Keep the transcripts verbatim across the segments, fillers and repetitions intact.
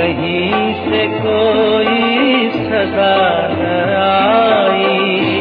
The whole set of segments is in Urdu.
कहीं से कोई सदा न आई।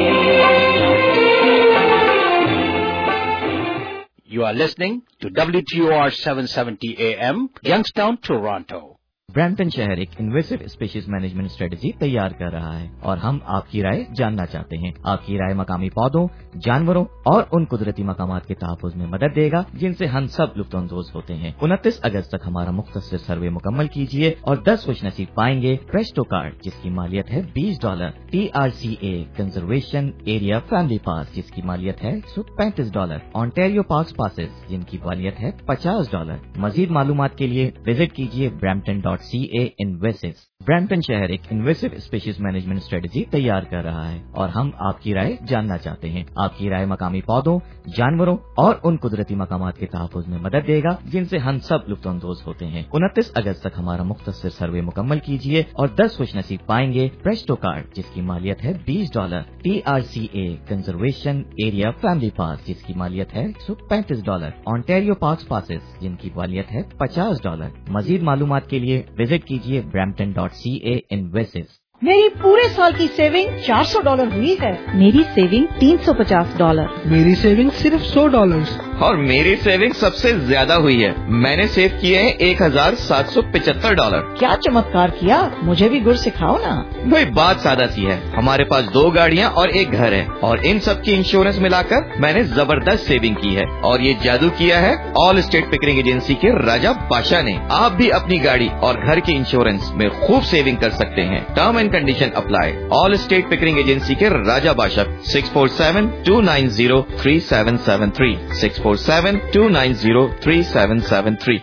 You are listening to W T O R seven seventy A M, Youngstown, Toronto. Brampton शहर एक इन्वेसिव स्पीशीज मैनेजमेंट स्ट्रेटेजी तैयार कर रहा है और हम आपकी राय जानना चाहते हैं। आपकी राय मकामी पौधों, जानवरों और उन कुदरती मकामात के तहफ़्फ़ुज़ में मदद देगा जिनसे हम सब लुत्फ़अंदोज़ होते हैं। उनतीस अगस्त तक हमारा मुख्तसर सर्वे मुकम्मल कीजिए और दस खुशनसीब पाएंगे प्रेस्टो कार्ड जिसकी मालियत है बीस dollar, T R C A conservation area family pass जिसकी मालियत है पैंतीस डॉलर, ऑन्टेरियो पार्क्स पासेस जिनकी मालियत है पचास डॉलर। मजीद मालूमात के लिए विजिट कीजिए Brampton dot C A invasives. Brampton शहर एक इन्वेसिव स्पीशीज मैनेजमेंट स्ट्रेटेजी तैयार कर रहा है और हम आपकी राय जानना चाहते हैं। आपकी राय मकामी पौधों, जानवरों और उन कुदरती मकामात के तहफ़्फ़ुज़ में मदद देगा जिनसे हम सब लुत्फ़अंदोज़ होते हैं। उनतीस अगस्त तक हमारा मुख्तसर सर्वे मुकम्मल कीजिए और दस खुशनसीब पाएंगे प्रेस्टो कार्ड जिसकी मालियत है बीस dollar, T R C A conservation area family pass जिसकी मालियत है पैंतीस डॉलर, ऑन्टेरियो पार्क्स पासेस जिनकी मालियत है पचास डॉलर। मजीद मालूमात के लिए विजिट कीजिए ब्रैम्पटन डॉट सी ए इन्वेसिस। मेरी पूरे साल की सेविंग चार सौ डॉलर हुई है। मेरी सेविंग तीन सौ पचास डॉलर। मेरी सेविंग सिर्फ सौ डॉलर। और मेरी सेविंग सबसे ज्यादा हुई है, मैंने सेव किए हैं एक हजार सात सौ पिचहत्तर डॉलर। क्या चमत्कार किया, मुझे भी गुर सिखाओ ना। भाई बात सादा सी है, हमारे पास दो गाड़ियाँ और एक घर है और इन सब की इंश्योरेंस मिलाकर मैंने जबरदस्त सेविंग की है और ये जादू किया है ऑल स्टेट पिकरिंग एजेंसी के राजा बादशाह ने। आप भी अपनी गाड़ी और घर के इंश्योरेंस में खूब सेविंग कर सकते हैं। Term and condition apply. Allstate Pickering agency के Raja Badshah six four seven two nine zero three seven seven three six four seven two nine zero three seven seven three.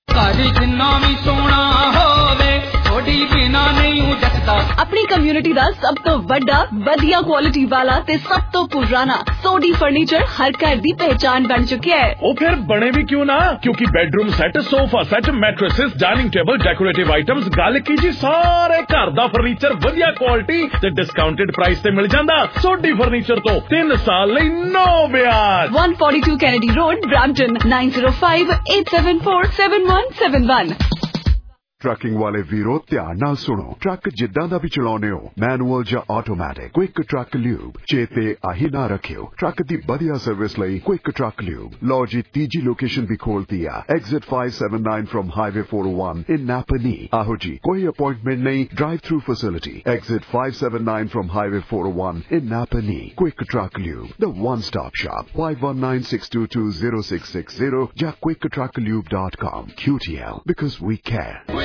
अपनी कम्युनिटी ਦਾ ਸਭ ਤੋਂ ਵੱਡਾ ਵਧੀਆ ਕੁਆਲਿਟੀ ਵਾਲਾ ਤੇ ਸਭ ਤੋਂ ਪੁਰਾਣਾ ਸੋਡੀ ਫਰਨੀਚਰ ਹਰ ਘਰ ਦੀ ਪਹਿਚਾਨ ਬਣ ਚੁੱਕਿਆ ਹੈ। ਉਹ ਫਿਰ ਬਣੇ ਵੀ ਕਿਉਂ ਨਾ, ਕਿਉਂਕਿ bedroom set, sofa set, mattresses, dining table, decorative items, ਗੱਲ ਕੀ ਜੀ ਸਾਰੇ ਘਰ ਦਾ ਫਰਨੀਚਰ ਵਧੀਆ ਕੁਆਲਿਟੀ ਤੇ ਡਿਸਕਾਊਂਟਡ ਪ੍ਰਾਈਸ ਤੇ ਮਿਲ ਜਾਂਦਾ। ਸੋਡੀ ਫਰਨੀਚਰ ਤੋਂ ਤਿੰਨ ਸਾਲ ਲਈ ਨੋ ਵਿਆਜ। one forty-two Kennedy Road, Brampton nine zero five eight seven four seven one seven one। Trucking ਵਾਲੇ ਵੀਰੋ ਧਿਆਨ ਨਾਲ ਸੁਣੋ, ਟਰੱਕ ਜਿੱਦਾਂ ਦਾ ਵੀ ਚਲਾਉਨੇ ਹੋ, ਮੈਨੂਅਲ ਜਾਂ ਆਟੋਮੈਟਿਕ, ਕੁਇਕ ਟਰੱਕ ਲਿਊਬ ਚੇਤੇ ਆਹੀ ਨਾ ਰੱਖਿਓ। ਟਰੱਕ ਦੀ ਵਧੀਆ ਸਰਵਿਸ ਲਈ ਕੁਇਕ ਟਰੱਕ ਲਿਊਬ। ਲਓ ਜੀ ਤੀਜੀ ਲੋਕੇਸ਼ਨ ਵੀ ਖੋਲਤੀ ਆ, exit five seven nine from Highway four oh one in Napa Knee। ਆਹੋ ਜੀ, ਕੋਈ ਅਪਾਇੰਟਮੈਂਟ ਨਹੀਂ, drive through facility. Exit five seven nine from Highway four oh one in Napa Knee। Quick truck lube, the one stop shop। five one nine six two two zero six six zero ਜਾਂ quick truck lube dot com। Q T L, because we care।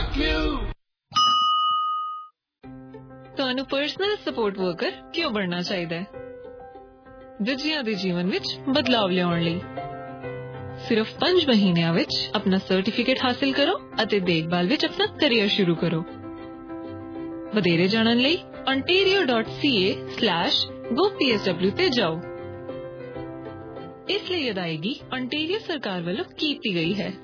ਤੁਹਾਨੂੰ ਪਰਸਨਲ ਸਪੋਰਟ ਵਰਕਰ ਕਿਉਂ ਬਣਨਾ ਚਾਹੀਦਾ ਹੈ? ਦੂਜਿਆਂ ਦੇ ਜੀਵਨ ਵਿੱਚ ਬਦਲਾਵ ਲਿਆਉਣ ਲਈ। ਸਿਰਫ ਪੰਜ ਮਹੀਨਿਆਂ ਵਿੱਚ ਆਪਣਾ ਸਰਟੀਫਿਕੇਟ ਹਾਸਿਲ ਕਰੋ ਅਤੇ ਦੇਖਭਾਲ ਵਿੱਚ ਆਪਣਾ ਕੈਰੀਅਰ ਸ਼ੁਰੂ ਕਰੋ। ਵਧੇਰੇ ਜਾਣਨ ਲਈ ontario dot c a slash go p s w ਤੇ ਜਾਓ। ਇਸ ਲਈ ਅਦਾਇਗੀ ontario ਸਰਕਾਰ ਵੱਲੋਂ ਕੀਤੀ ਗਈ ਹੈ।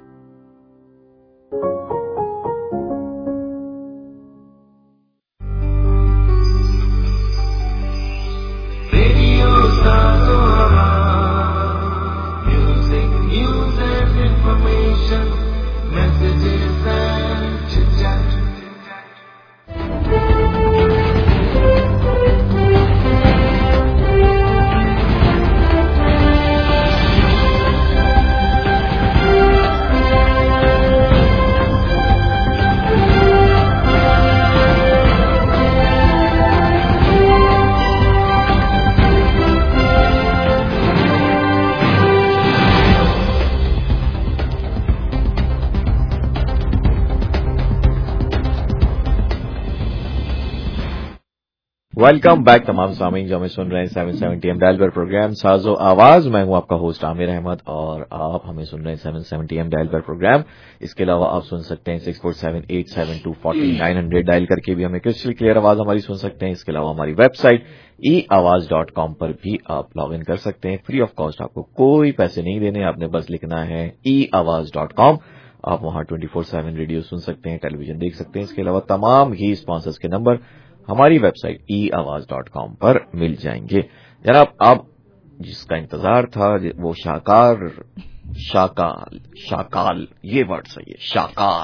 वेलकम बैक तमाम सामीन जो हमें सुन रहे हैं सेवन सेवेंटी एम डायल पर प्रोग्राम साजो आवाज। मैं हूं आपका होस्ट आमिर अहमद और आप हमें सुन रहे हैं सेवन सेवेंटी एम डायल पर प्रोग्राम। इसके अलावा आप सुन सकते हैं six four seven eight seven two forty nine hundred dial करके भी हमें क्रिस्टल क्लियर आवाज हमारी सुन सकते हैं। इसके अलावा हमारी website e Awaz dot com पर भी आप लॉग इन कर सकते हैं, फ्री ऑफ कॉस्ट। आपको कोई पैसे नहीं देने, आपने बस लिखना है ई आवाज डॉट कॉम। आप वहां ट्वेंटी फोर सेवन रेडियो सुन सकते हैं, टेलीविजन देख सकते हैं। इसके अलावा तमाम ही स्पॉन्सर्स के नंबर हमारी website e Awaz dot com पर मिल जाएंगे। जनाब, आप जिसका इंतजार था वो शाकार शाकाल शाकाल ये वर्ड सही है, शाकाल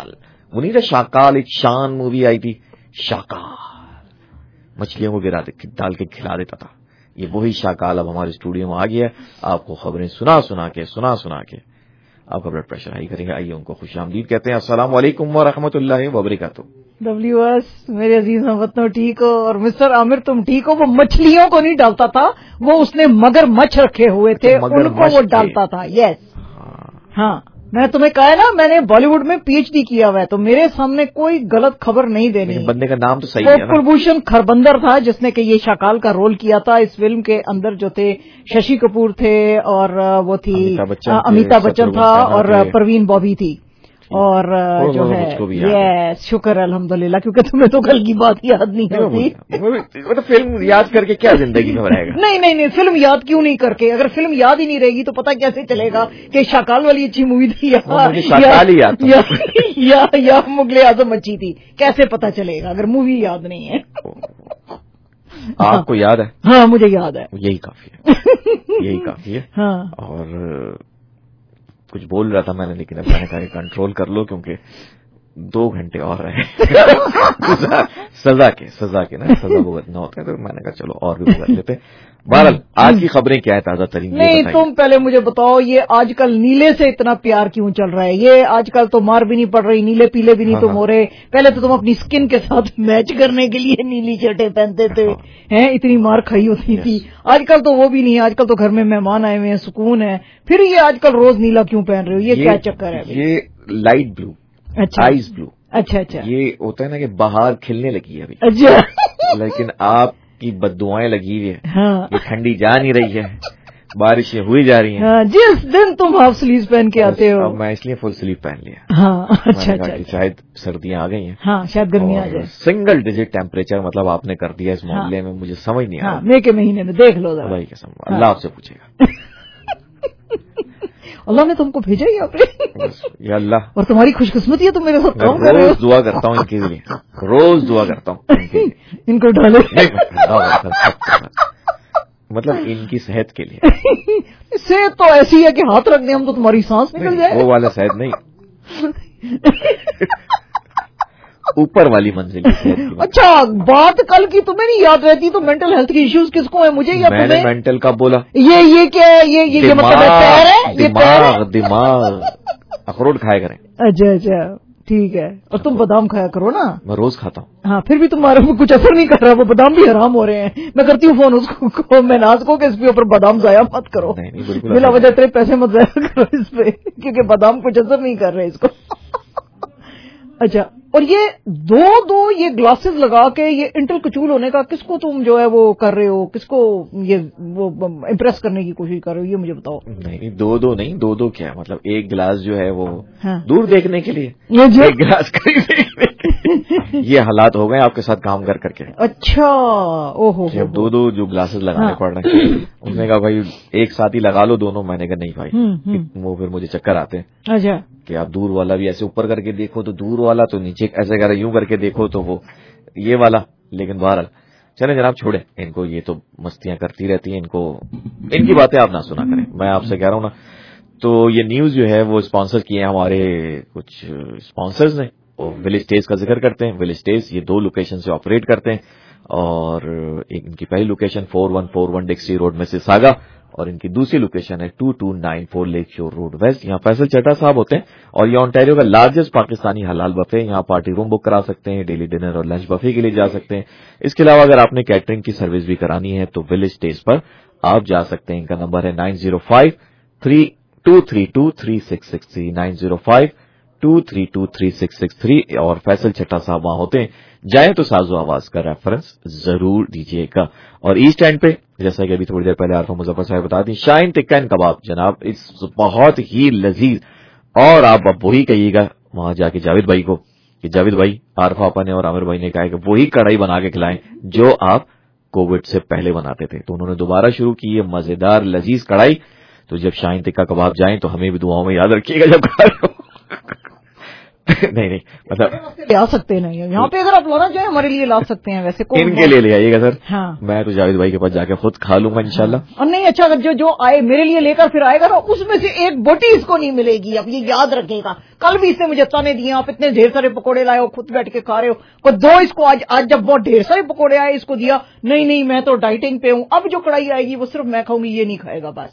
وہ نہیں تھا شاکال، ایک شان مووی آئی تھی، شاکال مچھلیوں کو گرا ڈال کے کھلا دیتا تھا. یہ وہی شاکال اب ہمارے اسٹوڈیو میں آ گیا ہے، آپ کو خبریں سنا سنا کے سنا سنا کے آپ کا بلڈ پریشر ہائی کریں گے. آئیے ان کو خوش آمدید کہتے ہیں. السلام علیکم ورحمۃ اللہ وبرکاتہ. ڈبلیو ایس میرے عزیز ہم ٹھیک ہو؟ اور مسٹر عامر تم ٹھیک ہو؟ وہ مچھلیوں کو نہیں ڈالتا تھا، وہ اس نے مگر مچھ رکھے ہوئے تھے ان کو وہ ڈالتا تھا. یس ہاں میں تمہیں کہا ہے نا میں نے بالی ووڈ میں پی ایچ ڈی کیا ہوا ہے، تو میرے سامنے کوئی غلط خبر نہیں دینی. بندے کا نام تو صحیح ہے. وہ کلبھوشن کھربندر تھا جس نے کہ یہ شاکال کا رول کیا تھا. اس فلم کے اندر جو تھے ششی کپور تھے اور وہ تھی امیتابھ بچن تھا اور پروین بابی تھی اور جو ہے یس شکر الحمدللہ، کیونکہ تمہیں تو کل کی بات یاد نہیں ہوتی. فلم یاد کر کے کیا زندگی میں رہے گا؟ نہیں نہیں نہیں فلم یاد کیوں نہیں کر کے؟ اگر فلم یاد ہی نہیں رہے گی تو پتہ کیسے چلے گا کہ شاکال والی اچھی مووی تھی یا مغل اعظم اچھی تھی؟ کیسے پتہ چلے گا اگر مووی یاد نہیں ہے؟ آپ کو یاد ہے؟ ہاں مجھے یاد ہے. یہی کافی ہے، یہی کافی ہے. ہاں اور کچھ بول رہا تھا میں نے، لیکن اب میں نے کہا کہ کنٹرول کر لو کیونکہ دو گھنٹے اور رہے سزا کے سزا کے نا سزا بھگتنا ہوتا ہے، تو میں نے کہا چلو اور بھی بھگت لیتے. بہرحال آج کی خبریں کیا ہے تازہ ترین؟ نہیں تم پہلے مجھے بتاؤ یہ آج کل نیلے سے اتنا پیار کیوں چل رہا ہے؟ یہ آج کل تو مار بھی نہیں پڑ رہی، نیلے پیلے بھی نہیں تم ہو رہے. پہلے تو تم اپنی سکن کے ساتھ میچ کرنے کے لیے نیلی شرٹیں پہنتے تھے ہیں، اتنی مار کھائی ہوتی تھی. آج کل تو وہ بھی نہیں، آج کل تو گھر میں مہمان آئے ہوئے ہیں، سکون ہے. پھر یہ آج کل روز نیلا کیوں پہن رہے ہو؟ یہ کیا چکر ہے؟ یہ لائٹ بلو، اچھا آئیز بلو. اچھا اچھا یہ ہوتا ہے نا کہ باہر کھلنے لگی ہے ابھی، اچھا لیکن آپ کی بددعائیں لگی ہوئی ہیں. ہاں یہ ٹھنڈی جا نہیں رہی ہے، بارشیں ہوئی جا رہی ہیں. جس دن تم ہاف سلیوز پہن کے آتے ہو. اب میں اس لیے فل سلیو پہن لیا. ہاں اچھا اچھا شاید سردیاں آ گئی ہیں. ہاں شاید گرمیاں آ جائیں. سنگل ڈیجٹ ٹیمپریچر مطلب آپ نے کر دیا اس معاملے میں، مجھے سمجھ نہیں آ رہا. مئی کے مہینے میں دیکھ لو ذرا. بھائی قسم اللہ آپ سے پوچھے گا. اللہ نے تم کو بھیجا ہی آپ یا اللہ، اور تمہاری خوش قسمتی ہے تم میرے ساتھ کام کر رہے ہو. روز دعا کرتا ہوں ان کے لیے، روز دعا کرتا ہوں ان کو ڈالے مطلب ان کی صحت کے لیے. صحت تو ایسی ہے کہ ہاتھ رکھ دیں ہم تو تمہاری سانس نکل جائے. وہ والا صحت نہیں، اوپر والی منزل. اچھا بات کل کی تمہیں نہیں یاد رہتی تو مینٹل ہیلتھ کی ایشوز کس کو ہے؟ مجھے یا میں نے مینٹل کا بولا؟ یہ یہ کیا ہے؟ یہ یہ مطلب پیر ہے؟ یہ دماغ دماغ اخروٹ کھایا کریں. اچھا اچھا ٹھیک ہے. اور تم بادام کھایا کرو نا. میں روز کھاتا ہوں. ہاں پھر بھی تمہارے کو کچھ اثر نہیں کر رہا، وہ بادام بھی حرام ہو رہے ہیں. میں کرتی ہوں فون اس کو میں ناز کو کہ اس کے اوپر بادام ضائع مت کرو، بلا وجہ تیرے پیسے مت ضائع کرو اس پہ، کیونکہ بادام کچھ اثر نہیں کر رہے اس کو. اچھا اور یہ دو دو یہ گلاسز لگا کے یہ انٹل کچول ہونے کا کس کو تم جو ہے وہ کر رہے ہو؟ کس کو یہ وہ امپریس کرنے کی کوشش کر رہے ہو؟ یہ مجھے بتاؤ. نہیں دو دو نہیں، دو دو کیا مطلب ایک گلاس جو ہے وہ دور دیکھنے کے لیے، ایک گلاس یہ حالات ہو گئے آپ کے ساتھ کام کر کر کے. اچھا اوہو جب دو دو جو گلاسز لگانے پڑ رہے ہیں، انہوں نے کہا بھائی ایک ساتھ ہی لگا لو دونوں. میں نے کہا نہیں بھائی، وہ پھر مجھے چکر آتے ہیں. اچھا کہ آپ دور والا بھی ایسے اوپر کر کے دیکھو تو دور والا، تو نیچے ایسے کر یوں کر کے دیکھو تو وہ یہ والا. لیکن بہرحال چلیں جناب چھوڑیں ان کو، یہ تو مستیاں کرتی رہتی ہیں، ان کو ان کی باتیں آپ نہ سنا کریں. میں آپ سے کہہ رہا ہوں نا. تو یہ نیوز جو ہے وہ اسپانسر کیے ہیں ہمارے کچھ اسپانسرز نے. ولیج ڈیز کا ذکر کرتے ہیں. ولیج ڈیز یہ دو لوکیشن سے آپریٹ کرتے ہیں، اور ایک ان کی پہلی location four one four one Dixie Road Mississauga, اور ان کی دوسری لوکیشن ہے two two nine four Lakeshore Road West. یہاں فیصل چڈھا صاحب ہوتے ہیں، اور یہ اونٹاریو کا لارجسٹ پاکستانی حلال بفے. یہاں پارٹی روم بک کرا سکتے ہیں، ڈیلی ڈنر اور لنچ بفے کے لیے جا سکتے ہیں. اس کے علاوہ اگر آپ نے کیٹرنگ کی سروس بھی کرانی ہے تو ولیج ڈیز پر آپ جا سکتے ہیں. ان کا نمبر ہے nine zero five three two three two three six six three nine zero five two three two three six six three. اور فیصل چٹا صاحب وہاں ہوتے ہیں. جائیں تو ساز و آواز کا ریفرنس ضرور دیجیے گا. اور ایسٹ اینڈ پہ جیسا کہ ابھی تھوڑی دیر پہلے عارفہ مظفر صاحب بتا دی، شاہین ٹکا اینڈ کباب جناب، اس بہت ہی لذیذ. اور آپ اب وہی کہیے گا وہاں جا کے جاوید بھائی کو کہ جاوید بھائی عارفہ آپا نے اور عامر بھائی نے کہا کہ وہی کڑھائی بنا کے کھلائیں جو آپ کووڈ سے پہلے بناتے تھے. تو انہوں نے دوبارہ شروع کی ہے مزیدار لذیذ کڑھائی. تو جب شاہین ٹکا کباب جائیں تو ہمیں بھی دعاؤں میں یاد رکھیے گا جب کھا رہے ہو. نہیں نہیں مطلب لا سکتے نہیں ہیں یہاں پہ, اگر آپ لانا چاہیں ہمارے لیے لا سکتے ہیں. ویسے ان کے لیے لے آئیے گا سر. ہاں میں تو جاوید بھائی کے پاس جا کے خود کھا لوں گا انشاءاللہ. اور نہیں اچھا, اگر جو جو آئے میرے لیے لے کر پھر آئے گا نا, اس میں سے ایک بوٹی اس کو نہیں ملے گی. اب یہ یاد رکھے گا. کل بھی اس نے مجھے تانے دیے, آپ اتنے ڈھیر سارے پکوڑے لائے ہو, خود بیٹھ کے کھا رہے ہو, کوئی دو اس کو آج آج جب بہت ڈھیر سارے پکوڑے آئے اس کو دیا, نہیں نہیں میں تو ڈائٹنگ پہ ہوں, اب جو کڑائی آئے گی وہ صرف میں کھاؤں گی, یہ نہیں کھائے گا بس.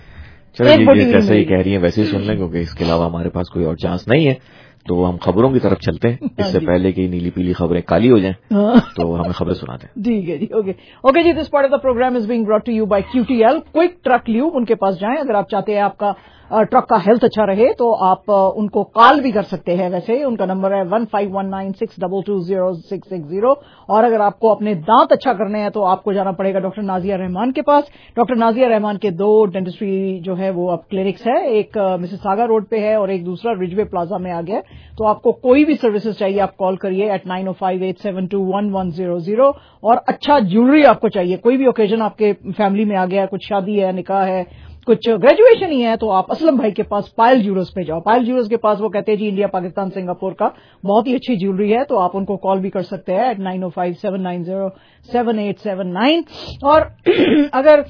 چلو جیسا ہی کہہ رہی ہیں ویسے ہی سن لیں, کیونکہ اس کے علاوہ ہمارے پاس کوئی اور چانس نہیں ہے. تو ہم خبروں کی طرف چلتے ہیں, اس سے پہلے کہ نیلی پیلی خبریں کالی ہو جائیں, تو ہمیں خبریں سناتے ہیں. ٹھیک ہے جی, اوکے اوکے جی. This part of the programme is being brought to you by Q T L quick truck lube. ان کے پاس جائیں اگر آپ چاہتے ہیں آپ کا ٹرک کا ہیلتھ اچھا رہے, تو آپ ان کو کال بھی کر سکتے ہیں. ویسے ان کا نمبر ہے one five one nine six double two zero six six zero. اور اگر آپ کو اپنے دانت اچھا کرنے ہیں تو آپ کو جانا پڑے گا ڈاکٹر نازیہ رحمان کے پاس. ڈاکٹر نازیہ رحمان کے دو ڈینٹسٹری جو ہے وہ اب کلینکس ہے, ایک مسیساگا روڈ پہ ہے اور ایک دوسرا رج وے پلازا میں آ گیا. تو آپ کو کوئی بھی سروسز چاہیے آپ کال کریے eight nine O five eight seven two one one zero zero. اور اچھا جیولری آپ کو چاہیے, کوئی بھی اوکیزن آپ کے فیملی میں آ گیا, کچھ شادی ہے, نکاح ہے, کچھ گریجویشن ہی ہے, تو آپ اسلم بھائی کے پاس پائل جیولرز پہ جاؤ. پائل جیولرز کے پاس وہ کہتے ہیں جی انڈیا پاکستان سنگاپور کا بہت ہی اچھی جیولری ہے, تو آپ ان کو کال بھی کر سکتے ہیں eight nine O five seven nine zero seven eight seven nine. اور اگر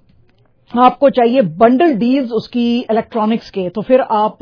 آپ کو چاہیے بنڈل ڈیلز اس کی الیکٹرانکس کے, تو پھر آپ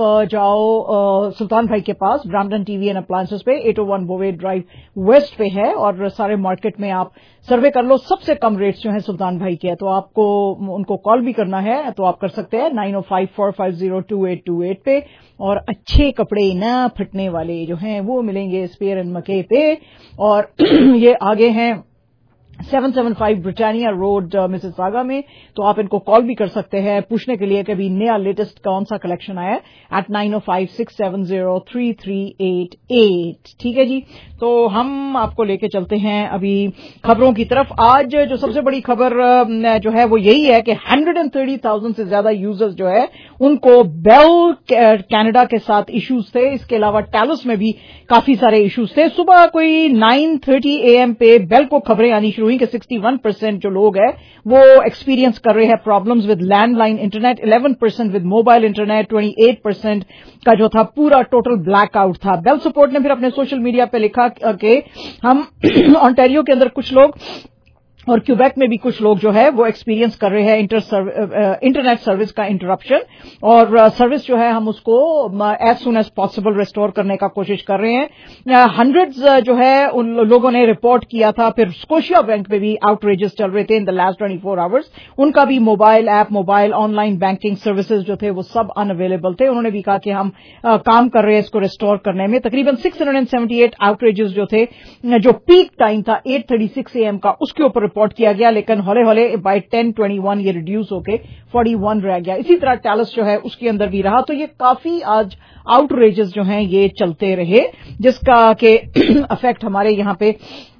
جاؤ سلطان بھائی کے پاس, Brampton T V and appliances پہ, at O one بووے drive waste پہ ہے. اور سارے مارکیٹ میں آپ سروے کر لو, سب سے کم ریٹس جو ہیں سلطان بھائی کے. تو آپ کو ان کو کال بھی کرنا ہے تو آپ کر سکتے ہیں nine O five four five zero two eight two eight پہ. اور اچھے کپڑے نہ پھٹنے والے جو ہیں وہ ملیں گے اسپیئر اینڈ مکے پہ. اور یہ آگے ہیں seven seven five Britannia Road Mississauga میں. تو آپ ان کو کال بھی کر سکتے ہیں پوچھنے کے لیے کہ ابھی نیا لیٹسٹ کون سا کلیکشن آیا ہے, eight nine O five six seven zero three three eight eight. ٹھیک ہے جی, تو ہم آپ کو لے کے چلتے ہیں ابھی خبروں کی طرف. آج جو سب سے بڑی خبر جو ہے وہ یہی ہے کہ ہنڈریڈ اینڈ تھرٹی تھاؤزینڈ سے زیادہ یوزرز جو ہے ان کو بیل کینیڈا کے ساتھ ایشوز تھے. اس کے علاوہ ٹیلس میں بھی کافی سارے ایشوز تھے. صبح کوئی نائن تھرٹی اے ایم پہ بیل کو خبریں آنی شروع ہوئی کہ سکسٹی ون پرسینٹ جو لوگ ہیں وہ ایکسپیرینس کر رہے ہیں problems with landline internet, eleven percent with mobile internet, twenty eight percent کا جو تھا پورا ٹوٹل بلیک آؤٹ تھا. بیل سپورٹ نے پھر اپنے سوشل میڈیا پہ لکھا کہ ہم آنٹیریو کے اندر کچھ لوگ اور کیوبیک میں بھی کچھ لوگ جو ہے وہ ایکسپیرینس کر رہے ہیں انٹرنیٹ سروس کا انٹرپشن, اور سروس جو ہے ہم اس کو as soon as possible restore کرنے کا کوشش کر رہے ہیں. ہنڈریڈز جو ہے ان لوگوں نے رپورٹ کیا تھا. پھر اسکوشیا بینک پہ بھی آؤٹ ریجز چل رہے تھے in the last twenty four hours. ان کا بھی mobile app, mobile online banking services جو تھے وہ سب ان اویلیبل تھے. انہوں نے بھی کہا کہ ہم کام کر رہے ہیں اس کو ریسٹور کرنے میں. تقریباً six hundred and seventy eight outages جو تھے, جو پیک ٹائم تھا eight thirty six A M کا, اس کے اوپر رپورٹ کیا گیا, لیکن ہولے ہولے بائی ٹین ٹوئنٹی ون یہ ریڈیوس ہو کے فورٹی ون رہ گیا. اسی طرح ٹیلس جو ہے اس کے اندر بھی رہا. تو یہ کافی آج آؤٹ ریجز جو ہیں یہ چلتے رہے, جس کا کہ افیکٹ ہمارے یہاں پہ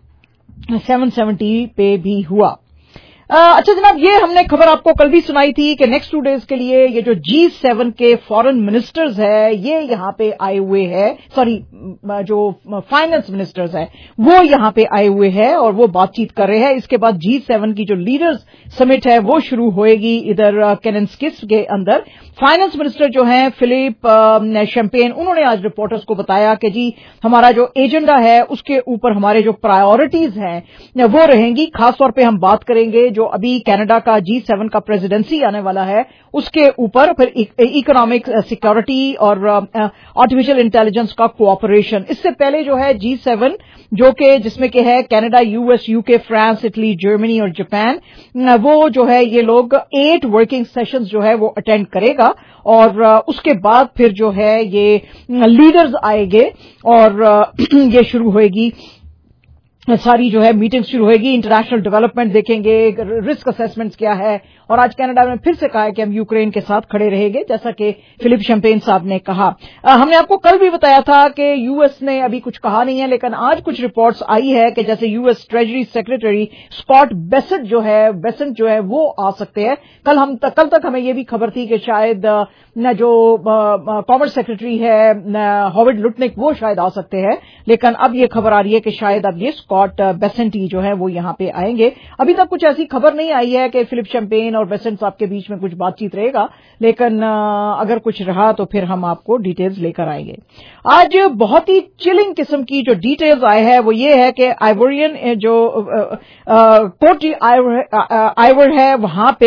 سیون سیونٹی پہ بھی ہوا. اچھا جناب, یہ ہم نے خبر آپ کو کل بھی سنائی تھی کہ نیکسٹ ٹو ڈیز کے لیے یہ جو جی سیون کے فارن منسٹرز ہے یہ یہاں پہ آئے ہوئے ہیں, سوری جو فائنانس منسٹرز ہے وہ یہاں پہ آئے ہوئے ہیں اور وہ بات چیت کر رہے ہیں. اس کے بعد جی سیون کی جو لیڈرز سمٹ ہے وہ شروع ہوئے گی ادھر کیننسکس کے اندر. فائنانس منسٹر جو ہیں فلپ شیمپین, انہوں نے آج رپورٹرز کو بتایا کہ جی ہمارا جو ایجنڈا ہے اس کے اوپر ہمارے جو پرائیورٹیز ہیں وہ رہیں گی. خاص طور پہ ہم بات کریں گے جو ابھی کینیڈا کا جی سیون کا پریزیڈنسی آنے والا ہے اس کے اوپر, پھر اکنامک سیکورٹی اور آرٹیفیشل انٹیلیجنس کا کوآپریشن. اس سے پہلے جو ہے جی سیون جو کہ جس میں کہ ہے Canada, U S, U K, France, Italy, Germany اور جاپان, وہ جو ہے یہ لوگ ایٹ ورکنگ سیشنز جو ہے وہ اٹینڈ کرے گا. اور اس کے بعد پھر جو ہے یہ لیڈرز آئیں گے اور یہ شروع ہوئے گی ساری جو ہے میٹنگ شروع ہوئے گی. انٹرنیشنل ڈیولپمنٹ دیکھیں گے, رسک اسیسمنٹ کیا ہے, اور آج کینیڈا میں پھر سے کہا ہے کہ ہم یوکرین کے ساتھ کھڑے رہیں گے, جیسا کہ فلپ شیمپین صاحب نے کہا. ہم نے آپ کو کل بھی بتایا تھا کہ یو ایس نے ابھی کچھ کہا نہیں ہے, لیکن آج کچھ رپورٹس آئی ہے کہ جیسے U S treasury secretary Scott Bessent جو ہے بیسنٹ جو ہے وہ آ سکتے ہیں. کل ہم کل تک ہمیں یہ بھی خبر تھی کہ شاید نہ جو کامرس سیکریٹری ہے ہاورڈ لٹنک وہ شاید آ سکتے ہیں, لیکن اب یہ خبر آ رہی ہے کہ شاید اب یہ स्कॉट बेसेंटी जो है वो यहाँ पे आएंगे. अभी तक कुछ ऐसी खबर नहीं आई है कि फिलिप शैम्पेन और बेसेंट साहब के बीच में कुछ बातचीत रहेगा, लेकिन अगर कुछ रहा तो फिर हम आपको डिटेल्स लेकर आएंगे. आज बहुत ही चिलिंग किस्म की जो डिटेल्स आए हैं वो ये है कि आइवोरियन जो कोट आइवर है वहां पे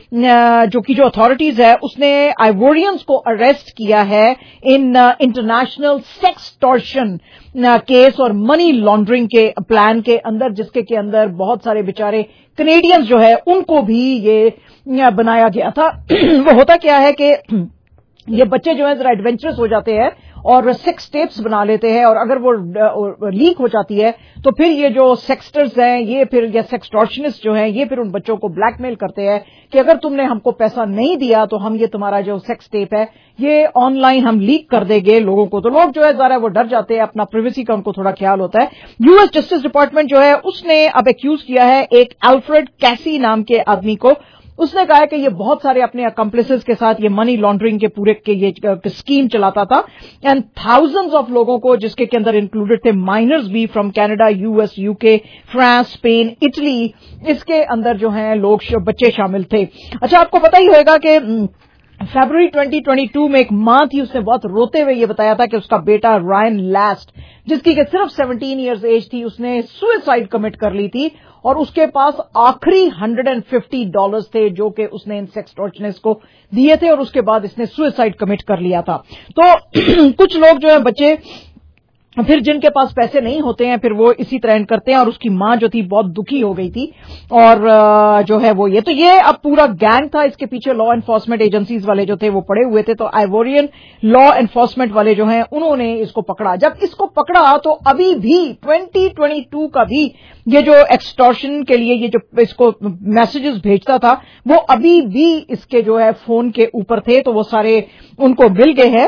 जो की जो अथॉरिटीज है उसने आइवोरियंस को अरेस्ट किया है इन इंटरनेशनल सेक्सटॉर्शन केस और मनी लॉन्ड्रिंग के प्लान के अंदर, जिसके के अंदर बहुत सारे बेचारे कनेडियंस जो है उनको भी ये बनाया गया था. वो होता क्या है कि ये बच्चे जो है जरा एडवेंचरस हो जाते हैं और सेक्स टेप्स बना लेते हैं, और अगर वो लीक हो जाती है तो फिर ये जो सेक्सटर्स हैं ये फिर या सेक्सटॉर्शनिस्ट जो हैं ये फिर उन बच्चों को ब्लैकमेल करते हैं कि अगर तुमने हमको पैसा नहीं दिया तो हम ये तुम्हारा जो सेक्स टेप है ये ऑनलाइन हम लीक कर देंगे लोगों को. तो लोग जो है जरा वो डर जाते हैं, अपना प्राइवेसी का उनको थोड़ा ख्याल होता है. यूएस जस्टिस डिपार्टमेंट जो है उसने अब एक्यूज किया है एक एल्फ्रेड कैसी नाम के आदमी को. उसने कहा है कि ये बहुत सारे अपने अकम्प्लिसेस के साथ ये मनी लॉन्ड्रिंग के पूरे के ये स्कीम चलाता था, एंड थाउजेंड्स ऑफ लोगों को, जिसके के अंदर इंक्लूडेड थे माइनर्स भी from Canada, US, UK, France, Spain, Italy, इसके अंदर जो हैं लोग बच्चे शामिल थे. अच्छा, आपको पता ही होगा कि फरवरी ट्वेंटी ट्वेंटी टू में एक मां थी, उसने बहुत रोते हुए ये बताया था कि उसका बेटा रायन लास्ट, जिसकी कि सिर्फ सेवनटीन इयर्स एज थी, उसने सुसाइड कमिट कर ली थी और उसके पास आखिरी एक सौ पचास डॉलर्स थे जो कि उसने इन सेक्सटॉर्शनिस्ट को दिए थे और उसके बाद इसने सुसाइड कमिट कर लिया था. तो कुछ लोग जो है बच्चे फिर जिनके पास पैसे नहीं होते हैं फिर वो इसी तरह करते हैं, और उसकी मां जो थी बहुत दुखी हो गई थी और जो है वो ये तो ये अब पूरा गैंग था. इसके पीछे लॉ एनफोर्समेंट एजेंसीज वाले जो थे वो पड़े हुए थे. तो आइवोरियन लॉ एनफोर्समेंट वाले जो हैं उन्होंने इसको पकड़ा. जब इसको पकड़ा तो अभी भी ट्वेंटी ट्वेंटी टू का भी ये जो एक्सटॉर्शन के लिए ये जो इसको मैसेजेस भेजता था वो अभी भी इसके जो है फोन के ऊपर थे. तो वो सारे उनको मिल गए हैं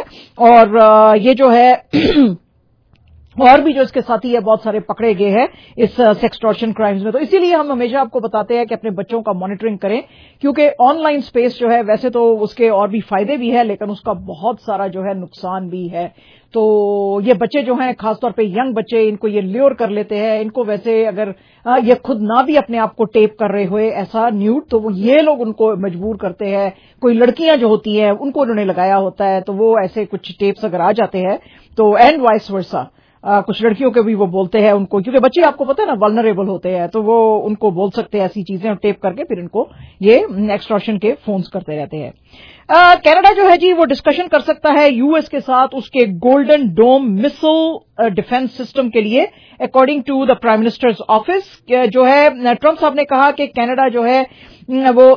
और ये जो है और भी जो इसके साथी है बहुत सारे पकड़े गए हैं इस सेक्सटॉर्शन क्राइम्स में. तो इसीलिए हम हमेशा आपको बताते हैं कि अपने बच्चों का मॉनिटरिंग करें, क्योंकि ऑनलाइन स्पेस जो है वैसे तो उसके और भी फायदे भी है लेकिन उसका बहुत सारा जो है नुकसान भी है. तो ये बच्चे जो हैं खासतौर पे यंग बच्चे, इनको ये ल्योर कर लेते हैं. इनको वैसे अगर ये खुद ना भी अपने आप को टेप कर रहे हुए ऐसा न्यूड, तो वो ये लोग उनको मजबूर करते हैं. कोई लड़कियां जो होती हैं उनको उन्होंने लगाया होता है तो वो ऐसे कुछ टेप्स अगर आ जाते हैं तो एंड वाइस वर्सा आ, कुछ लड़कियों के भी वो बोलते हैं उनको, क्योंकि बच्चे आपको पता है ना वल्नरेबल होते हैं, तो वो उनको बोल सकते हैं ऐसी चीजें और टेप करके फिर इनको ये एक्सटॉर्शन के फोन्स करते रहते हैं. कनाडा जो है जी वो डिस्कशन कर सकता है यूएस के साथ उसके golden dome missile defence system के लिए, according to the prime minister's office. जो है ट्रंप साहब ने कहा कि कनाडा जो है वो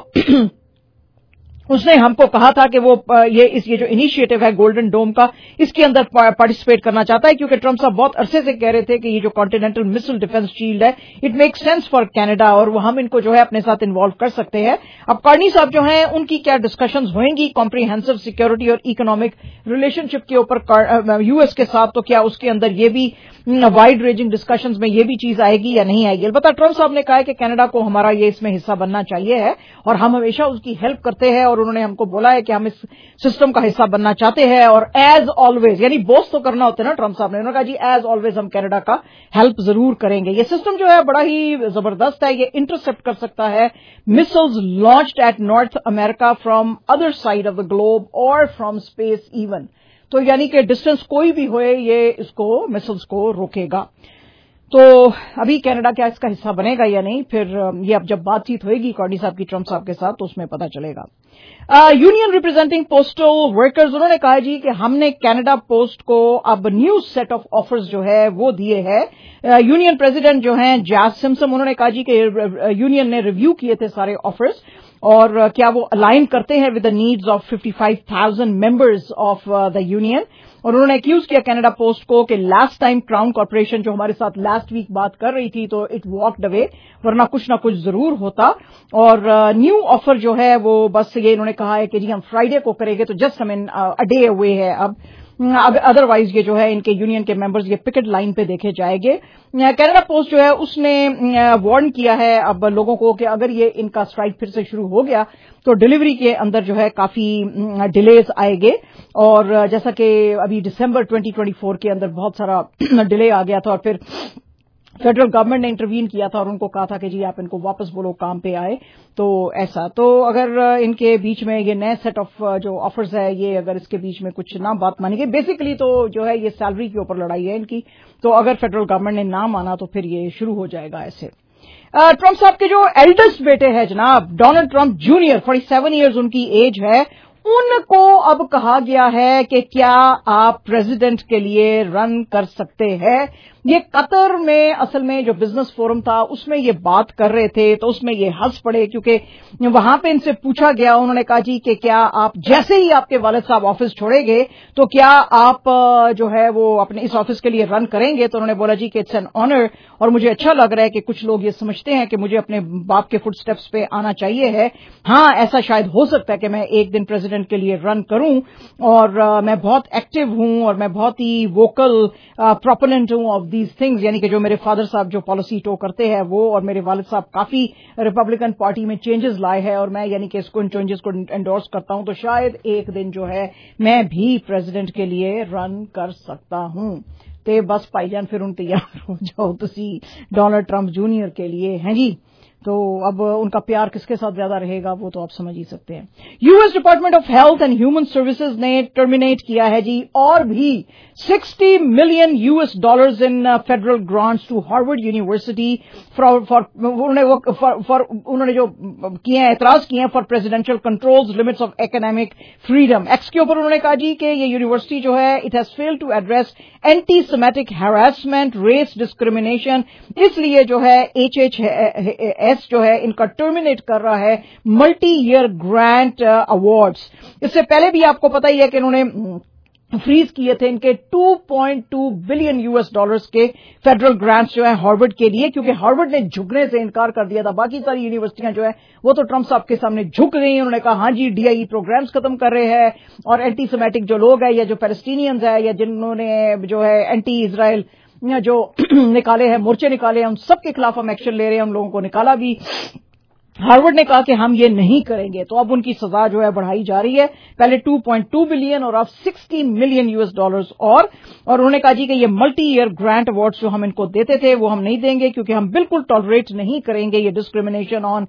उसने हमको कहा था कि वो ये इस ये जो इनिशिएटिव है गोल्डन डोम का इसके अंदर पार्टिसिपेट करना चाहता है, क्योंकि ट्रंप साहब बहुत अरसे से कह रहे थे कि ये जो कॉन्टिनेंटल मिसाइल डिफेंस शील्ड है it makes sense for Canada और वो हम इनको जो है अपने साथ इन्वॉल्व कर सकते हैं. अब कार्नी साहब जो हैं उनकी क्या डिस्कशंस होंगी कॉम्प्रिहेंसिव सिक्योरिटी और इकोनॉमिक रिलेशनशिप के ऊपर यूएस के साथ, तो क्या उसके अंदर ये भी वाइड रेंजिंग डिस्कशंस में ये भी चीज आएगी या नहीं आएगी. अलबत्ता ट्रंप साहब ने कहा है कि कनाडा को हमारा ये इसमें हिस्सा बनना चाहिए है और हम हमेशा उसकी हेल्प करते हैं, और उन्होंने हमको बोला है कि हम इस सिस्टम का हिस्सा बनना चाहते हैं. और एज ऑलवेज, यानी बोस तो करना होता है ना ट्रंप साहब ने, उन्होंने कहा जी एज ऑलवेज हम कनाडा का हेल्प जरूर करेंगे. ये सिस्टम जो है बड़ा ही जबरदस्त है. ये इंटरसेप्ट कर सकता है missiles launched at North America from other side of the globe और फ्रॉम स्पेस इवन. तो यानी कि डिस्टेंस कोई भी होए ये इसको मिसाइल्स को रोकेगा. तो अभी कनाडा क्या इसका हिस्सा बनेगा या नहीं, फिर ये अब जब बातचीत होगी कार्नी साहब की ट्रंप साहब के साथ तो उसमें पता चलेगा. यूनियन रिप्रेजेंटिंग पोस्टल वर्कर्स उन्होंने कहा जी कि हमने कनाडा पोस्ट को अब न्यू सेट ऑफ ऑफर्स जो है वो दिए हैं. यूनियन प्रेसिडेंट जो हैं जैज सिम्पसन उन्होंने कहा जी कि यूनियन ने रिव्यू किए थे सारे ऑफर्स और क्या वो अलाइन करते हैं with the needs of fifty five thousand members of the union. और उन्होंने एक्यूज किया कनाडा पोस्ट को कि लास्ट टाइम क्राउन कॉर्पोरेशन जो हमारे साथ लास्ट वीक बात कर रही थी तो इट वॉकड अवे, वरना कुछ ना कुछ जरूर होता. और न्यू uh, ऑफर जो है वो बस ये इन्होंने कहा है कि जी हम फ्राइडे को करेंगे, तो जस्ट हम इन अ डे अवे है अब. अदरवाइज ये जो है इनके यूनियन के मेंबर्स ये पिकेट लाइन पे देखे जाएंगे. कनाडा पोस्ट जो है उसने वार्न किया है अब लोगों को कि अगर ये इनका स्ट्राइक फिर से शुरू हो गया तो डिलीवरी के अंदर जो है काफी डिलेज आएंगे. और जैसा कि अभी दिसंबर ट्वेंटी ट्वेंटी फोर के अंदर बहुत सारा डिले आ गया था और फिर फेडरल गवर्नमेंट ने इंटरवीन किया था और उनको कहा था कि जी आप इनको वापस बोलो काम पे आए, तो ऐसा। तो अगर इनके बीच में ये नए सेट ऑफ जो ऑफर्स है, ये अगर इसके बीच में कुछ ना बात मानी गई, बेसिकली तो जो है ये सैलरी के ऊपर लड़ाई है इनकी, तो अगर फेडरल गवर्नमेंट ने ना माना तो फिर ये शुरू हो जाएगा ऐसे। ट्रंप साहब के जो एल्डेस्ट बेटे हैं जनाब Donald Trump junior, forty seven years उनकी एज है, उनको अब कहा गया है कि क्या आप प्रेसिडेंट के लिए रन कर सकते हैं। ये कतर में असल में जो बिजनेस फोरम था उसमें ये बात कर रहे थे, तो उसमें ये हंस पड़े क्योंकि वहां पे इनसे पूछा गया, उन्होंने कहा जी कि क्या आप जैसे ही आपके वालिद साहब ऑफिस छोड़ेंगे तो क्या आप जो है वो अपने इस ऑफिस के लिए रन करेंगे। तो उन्होंने बोला जी कि इट्स एन ऑनर, और मुझे अच्छा लग रहा है कि कुछ लोग ये समझते हैं कि मुझे अपने बाप के फुट स्टेप्स पे आना चाहिए है। हाँ, ऐसा शायद हो सकता है कि मैं एक दिन प्रेसिडेंट के लिए रन करूं, और uh, मैं बहुत एक्टिव हूं और मैं बहुत ही वोकल प्रोपोनेंट हूं ऑफ दीज थिंग्स, यानी कि जो मेरे फादर साहब जो पॉलिसी टो करते हैं वो, और मेरे वालिद साहब काफी रिपब्लिकन पार्टी में चेंजेस लाए हैं और मैं यानी कि इसको इन चेंजेस को एंडोर्स करता हूं, तो शायद एक दिन जो है मैं भी प्रेसिडेंट के लिए रन कर सकता हूं। ते बस भाईजान फिर उन तैयार हो जाओ तुसी डोनाल्ड ट्रंप जूनियर के लिए, हैं जी। तो अब उनका प्यार किसके साथ ज्यादा रहेगा वो तो आप समझ ही सकते हैं। US department of health and human services ने टर्मिनेट किया है जी और भी साठ million US dollars in federal grants to Harvard University for for उन्होंने वो फॉर उन्होंने जो किए हैं, एतराज किए हैं for presidential controls limits of academic freedom act के ऊपर। उन्होंने कहा जी कि ये यूनिवर्सिटी जो है it has failed to address anti semitic harassment, race discrimination, इसलिए जो है एच एच एस जो है इनका टर्मिनेट कर रहा है मल्टी ईयर ग्रांट अवार्ड्स। इससे पहले भी आपको पता ही है कि इन्होंने फ्रीज किए थे इनके two point two billion US dollars के फेडरल ग्रांट्स जो है हार्वर्ड के लिए, क्योंकि हार्वर्ड ने झुकने से इनकार कर दिया था। बाकी सारी यूनिवर्सिटियां जो है वो तो ट्रंप साहब के सामने झुक गई। उन्होंने कहा हाँ जी डीआई प्रोग्राम्स खत्म कर रहे हैं, और एंटी सेमेटिक जो लोग हैं या जो पैलेस्टीनियंस है या जिन्होंने जो है एंटी इजराइल जो निकाले हैं, मोर्चे निकाले हैं, उन सबके खिलाफ हम एक्शन ले रहे हैं, उन लोगों को निकाला भी। हार्वर्ड ने कहा कि हम ये नहीं करेंगे, तो अब उनकी सजा जो है बढ़ाई जा रही है, पहले टू पॉइंट टू बिलियन और अब साठ मिलियन यूएस डॉलर्स और और उन्होंने कहा जी कि ये मल्टी ईयर ग्रांट अवार्ड्स जो हम इनको देते थे वो हम नहीं देंगे, क्योंकि हम बिल्कुल टॉलरेट नहीं करेंगे ये डिस्क्रिमिनेशन ऑन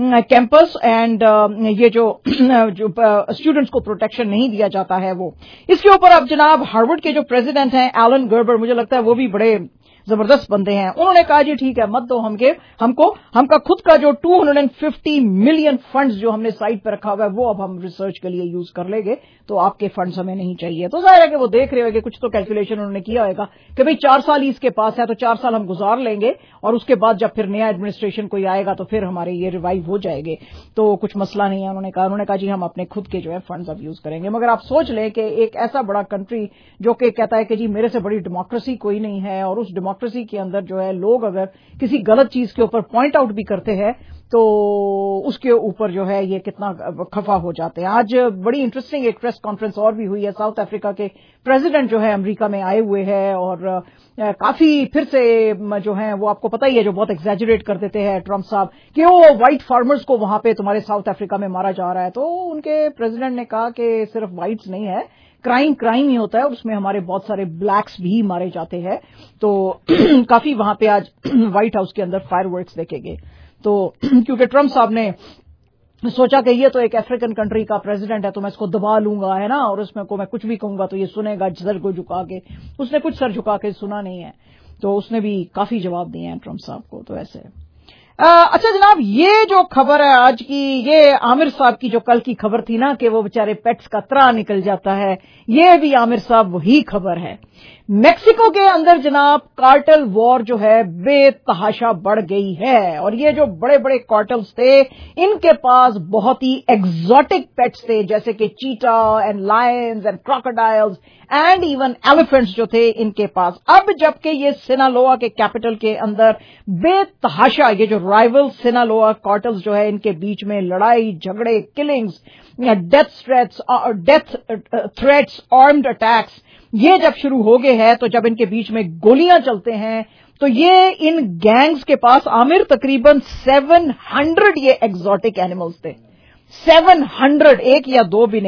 कैंपस एंड ये जो जो स्टूडेंट्स को प्रोटेक्शन नहीं दिया जाता है वो। इसके ऊपर अब जनाब हार्वर्ड के जो प्रेसिडेंट हैं एलन गर्बर, मुझे लगता है वो भी बड़े जबरदस्त बंदे हैं। उन्होंने कहा जी ठीक है मत दो हमके हमको हमका खुद का जो दो सौ पचास मिलियन फंड्स जो हमने साइड पर रखा हुआ है वो अब हम रिसर्च के लिए यूज कर लेंगे, तो आपके फंड्स हमें नहीं चाहिए। तो जाहिर है कि वो देख रहे होंगे, कुछ तो कैलकुलेशन उन्होंने किया होगा कि भाई चार साल ही इसके पास है तो चार साल हम गुजार लेंगे और उसके बाद जब फिर नया एडमिनिस्ट्रेशन कोई आएगा तो फिर हमारे ये रिवाइव हो जाएंगे, तो कुछ मसला नहीं है। उन्होंने कहा उन्होंने कहा जी हम अपने खुद के जो है फंड्स अब यूज करेंगे। मगर आप सोच लें कि एक ऐसा बड़ा कंट्री जो कि कहता है कि जी मेरे से बड़ी डेमोक्रेसी कोई नहीं है, और उस डेमोक्रेसी के अंदर जो है लोग अगर किसी गलत चीज के ऊपर पॉइंट आउट भी करते हैं तो उसके ऊपर जो है ये कितना खफा हो जाते हैं। आज बड़ी इंटरेस्टिंग एक प्रेस कॉन्फ्रेंस और भी हुई है, साउथ अफ्रीका के प्रेसिडेंट जो है अमेरिका में आए हुए हैं और काफी फिर से जो है वो आपको पता ही है जो बहुत एक्सैजरेट कर देते हैं ट्रंप साहब कि वो व्हाइट फार्मर्स को वहां पे तुम्हारे साउथ अफ्रीका में मारा जा रहा है। तो उनके प्रेसिडेंट ने कहा कि सिर्फ व्हाइट्स नहीं है, क्राइम क्राइम ही होता है, उसमें हमारे बहुत सारे ब्लैक्स भी मारे जाते हैं। तो काफी वहां पे आज व्हाइट हाउस के अंदर फायरवर्क्स देखे गए। तो क्योंकि ट्रंप साहब ने सोचा कि ये तो एक अफ्रीकन कंट्री का प्रेसिडेंट है तो मैं इसको दबा लूंगा, है ना, और उसमें को मैं कुछ भी कहूंगा तो ये सुनेगा सर को झुका के। उसने कुछ सर झुका के सुना नहीं है, तो उसने भी काफी जवाब दिए हैं ट्रंप साहब को। तो ऐसे आ, अच्छा जनाब, ये जो खबर है आज की, ये आमिर साहब की जो कल की खबर थी ना कि वो बेचारे पेट्स का त्राह निकल जाता है, ये भी आमिर साहब वही खबर है। मेक्सिको के अंदर जनाब कार्टेल वॉर जो है बेतहाशा बढ़ गई है, और ये जो बड़े बड़े कार्टेल्स थे इनके पास बहुत ही एग्जॉटिक पेट्स थे, जैसे कि cheetah and lions and crocodiles and even elephants जो थे इनके पास। अब जबकि ये सिनालोआ के कैपिटल के अंदर बेतहाशा ये जो राइवल सिनालोआ कार्टेल्स जो है इनके बीच में लड़ाई झगड़े, killings, death threats death threats armed attacks ये जब शुरू हो गए हैं, तो जब इनके बीच में गोलियां चलते हैं तो ये इन गैंग्स के पास आमिर तकरीबन सात सौ ये एग्जॉटिक एनिमल्स थे। सात सौ, एक या दो भी नहीं।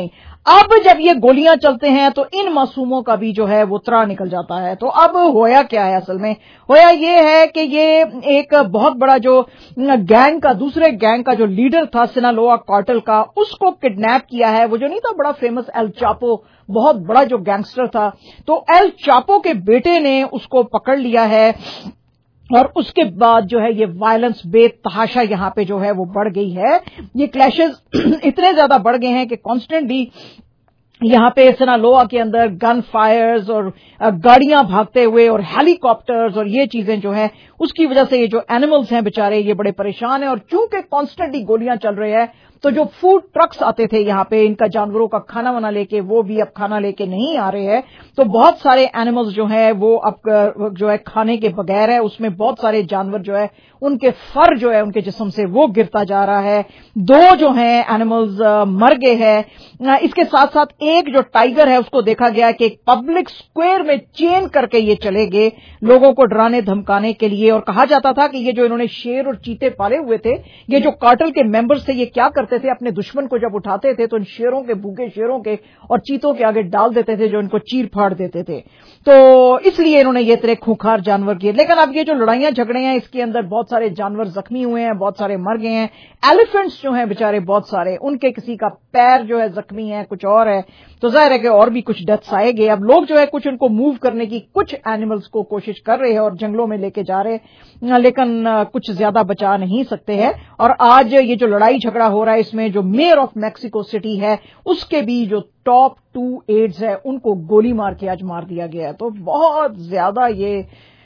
اب جب یہ گولیاں چلتے ہیں تو ان معصوموں کا بھی جو ہے وہ ترا نکل جاتا ہے. تو اب ہویا کیا ہے؟ اصل میں ہویا یہ ہے کہ یہ ایک بہت بڑا جو گینگ کا دوسرے گینگ کا جو لیڈر تھا سنالوا کارٹل کا, اس کو کڈنیپ کیا ہے. وہ جو نہیں تھا بڑا فیمس ایل چاپو, بہت بڑا جو گینگسٹر تھا, تو ایل چاپو کے بیٹے نے اس کو پکڑ لیا ہے. اور اس کے بعد جو ہے یہ وائلنس بے تحاشا یہاں پہ جو ہے وہ بڑھ گئی ہے. یہ کلیشز اتنے زیادہ بڑھ گئے ہیں کہ کانسٹنٹلی یہاں پہ سنالوا کے اندر گن فائرز اور گاڑیاں بھاگتے ہوئے اور ہیلی کاپٹرز اور یہ چیزیں جو ہیں اس کی وجہ سے یہ جو اینیملز ہیں بےچارے یہ بڑے پریشان ہیں. اور چونکہ کانسٹنٹلی گولیاں چل رہی ہیں تو جو فوڈ ٹرکس آتے تھے یہاں پہ ان کا جانوروں کا کھانا وانا لے کے, وہ بھی اب کھانا لے کے نہیں آ رہے ہیں. تو بہت سارے اینیملز جو ہیں وہ اب جو ہے کھانے کے بغیر ہے. اس میں بہت سارے جانور جو ہے ان کے فر جو ہے ان کے جسم سے وہ گرتا جا رہا ہے. دو جو ہیں اینیملز مر گئے ہیں. اس کے ساتھ ساتھ ایک جو ٹائیگر ہے اس کو دیکھا گیا کہ ایک پبلک اسکوائر میں چین کر کے یہ چلے گئے لوگوں کو ڈرانے دھمکانے کے لیے. اور کہا جاتا تھا کہ یہ جو انہوں نے شیر اور چیتے پالے ہوئے تھے, یہ جو کارٹل کے ممبرز تھے, یہ کیا کرتے تھے اپنے دشمن کو جب اٹھاتے تھے تو ان شیروں کے بھوکے شیروں کے اور چیتوں کے آگے ڈال دیتے تھے جو ان کو چیر پھاڑ دیتے تھے. تو اس لیے انہوں نے یہ طرح خونخار جانور کیے. لیکن اب یہ جو لڑائیاں جھگڑے ہیں اس کے اندر بہت سارے جانور زخمی ہوئے ہیں, بہت سارے مر گئے ہیں. ایلیفینٹس جو ہیں بےچارے بہت سارے, ان کے کسی کا پیر جو ہے زخمی ہے, کچھ اور ہے. تو ظاہر ہے کہ اور بھی کچھ ڈیتھس آئے گئے. اب لوگ جو ہے کچھ ان کو موو کرنے کی کچھ اینیملز کو کوشش کر رہے ہیں اور جنگلوں میں لے کے جا رہے, لیکن کچھ زیادہ بچا نہیں سکتے ہیں. اور آج یہ جو لڑائی جھگڑا ہو رہا ہے اس میں جو میئر آف میکسیکو سٹی ہے اس کے بھی جو ٹاپ ٹو ایڈز ہے ان کو گولی مار کے آج مار دیا گیا ہے. تو بہت زیادہ یہ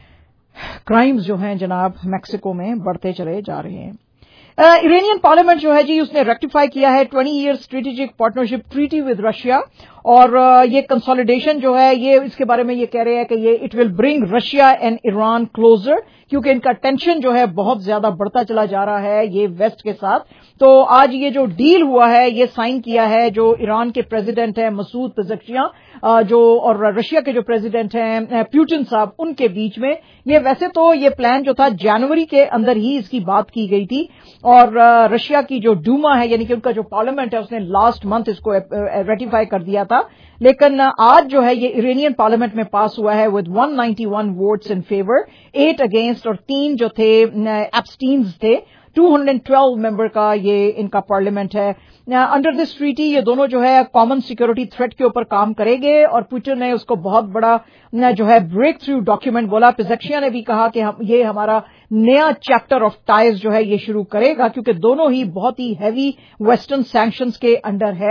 کرائمز جو ہیں جناب میکسیکو میں بڑھتے چلے جا رہے ہیں. ایرانین پارلیمنٹ جو ہے جی اس نے ریکٹیفائی کیا ہے twenty year strategic partnership treaty with Russia. اور یہ کنسالیڈیشن جو ہے یہ اس کے بارے میں یہ کہہ رہے ہیں کہ یہ it will bring Russia and Iran closer, کیونکہ ان کا ٹینشن جو ہے بہت زیادہ بڑھتا چلا جا رہا ہے یہ ویسٹ کے ساتھ. تو آج یہ جو ڈیل ہوا ہے یہ سائن کیا ہے جو ایران کے پریزیڈنٹ ہیں مسعود پزشکیان جو اور رشیا کے جو پریزیڈنٹ ہیں پیوٹن صاحب ان کے بیچ میں. یہ ویسے تو یہ پلان جو تھا جنوری کے اندر ہی اس کی بات کی گئی تھی اور رشیا کی جو ڈوما ہے یعنی کہ ان کا جو پارلیمنٹ ہے اس نے لاسٹ منتھ اس کو ریٹیفائی کر دیا تھا. لیکن آج جو ہے یہ ایرانین پارلیمنٹ میں پاس ہوا ہے with one ninety one votes in favour, eight against اور تین جو تھے ایبسٹینز تھے. ٹو ہنڈریڈ ٹویلو ممبر کا یہ ان کا پارلیمنٹ ہے. انڈر دس ٹریٹی یہ دونوں جو ہے کامن سیکورٹی تھریٹ کے اوپر کام کریں گے اور پوٹن نے اس کو بہت بڑا جو ہے بریک تھرو ڈاکیومنٹ بولا. پزشکیان نے بھی کہا کہ یہ ہمارا نیا چیپٹر آف ٹائز جو ہے یہ شروع کرے گا کیونکہ دونوں ہی بہت ہی ہیوی ویسٹرن سینکشنز کے انڈر ہے.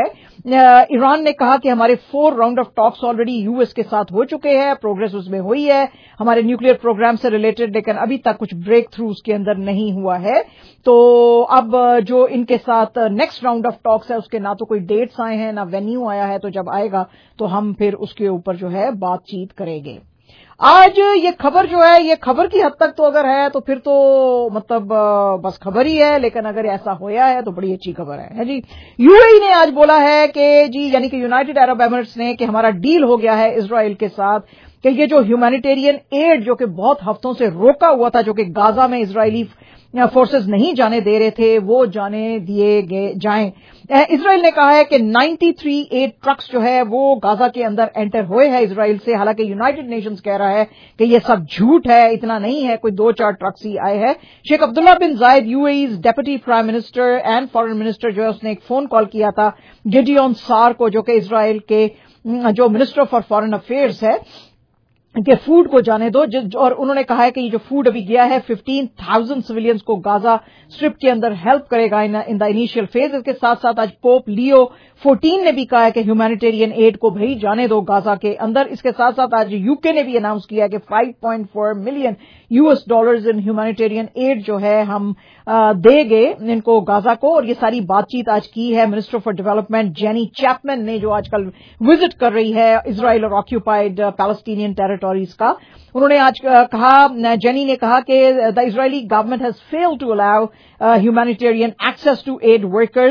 ایران نے کہا کہ ہمارے four round of talks already U S کے ساتھ ہو چکے ہیں, پروگرس اس میں ہوئی ہے ہمارے نیوکلیر پروگرام سے ریلیٹڈ, لیکن ابھی تک کچھ بریک تھرو اس کے اندر نہیں ہوا ہے. تو اب جو ان کے ساتھ نیکسٹ راؤنڈ آف ٹاکس ہے اس کے نہ تو کوئی ڈیٹس آئے ہیں نہ وینیو آیا ہے, تو جب آئے گا تو ہم پھر اس کے اوپر جو ہے بات چیت کریں گے. آج یہ خبر جو ہے یہ خبر کی حد تک تو اگر ہے تو پھر تو مطلب بس خبر ہی ہے, لیکن اگر ایسا ہویا ہے تو بڑی اچھی خبر ہے جی. یو اے ای نے آج بولا ہے کہ جی یعنی کہ یونائیٹڈ عرب ایمریٹس نے کہ ہمارا ڈیل ہو گیا ہے اسرائیل کے ساتھ کہ یہ جو ہیومینیٹیرین ایڈ جو کہ بہت ہفتوں سے روکا ہوا تھا جو کہ غازہ میں اسرائیلی فورسز نہیں جانے دے رہے تھے وہ جانے دیے گئے جائیں. اسرائیل نے کہا ہے کہ نائنٹی تھری ایٹ ٹرکس جو ہے وہ غازہ کے اندر انٹر ہوئے ہیں اسرائیل سے, حالانکہ یونائیٹڈ نیشنز کہہ رہا ہے کہ یہ سب جھوٹ ہے, اتنا نہیں ہے, کوئی دو چار ٹرکس ہی آئے ہیں. شیخ Abdullah bin Zayed U A as deputy prime minister and foreign minister جو ہے اس نے ایک فون کال کیا تھا گیڈیون سار کو جو کہ اسرائیل کے جو منسٹر فار فارن افیئرز ہے کہ فوڈ کو جانے دو, اور انہوں نے کہا ہے کہ یہ جو فوڈ ابھی گیا ہے ففٹین تھاؤزینڈ سویلینز کو غازہ اسٹرپ کے اندر ہیلپ کرے گا ان دا انیشیل فیز. اس کے ساتھ ساتھ آج پوپ لیو فورٹین نے بھی کہا ہے کہ ہیومینیٹیرین ایڈ کو بھائی جانے دو غازہ کے اندر. اس کے ساتھ ساتھ آج یو کے نے بھی اناؤنس کیا کہ five point four million U S dollars in humanitarian aid جو ہے ہم دے گے ان کو غازہ کو. اور یہ ساری بات چیت آج کی ہے minister for development Jenny Chapman نے جو آج کل وزٹ کر رہی ہے اسرائیل اور آکیوپائڈ پیلسٹینین ٹیریٹوریز کا. انہوں نے آج کہا جینی نے کہا کہ the Israeli government has failed to allow humanitarian access to aid workers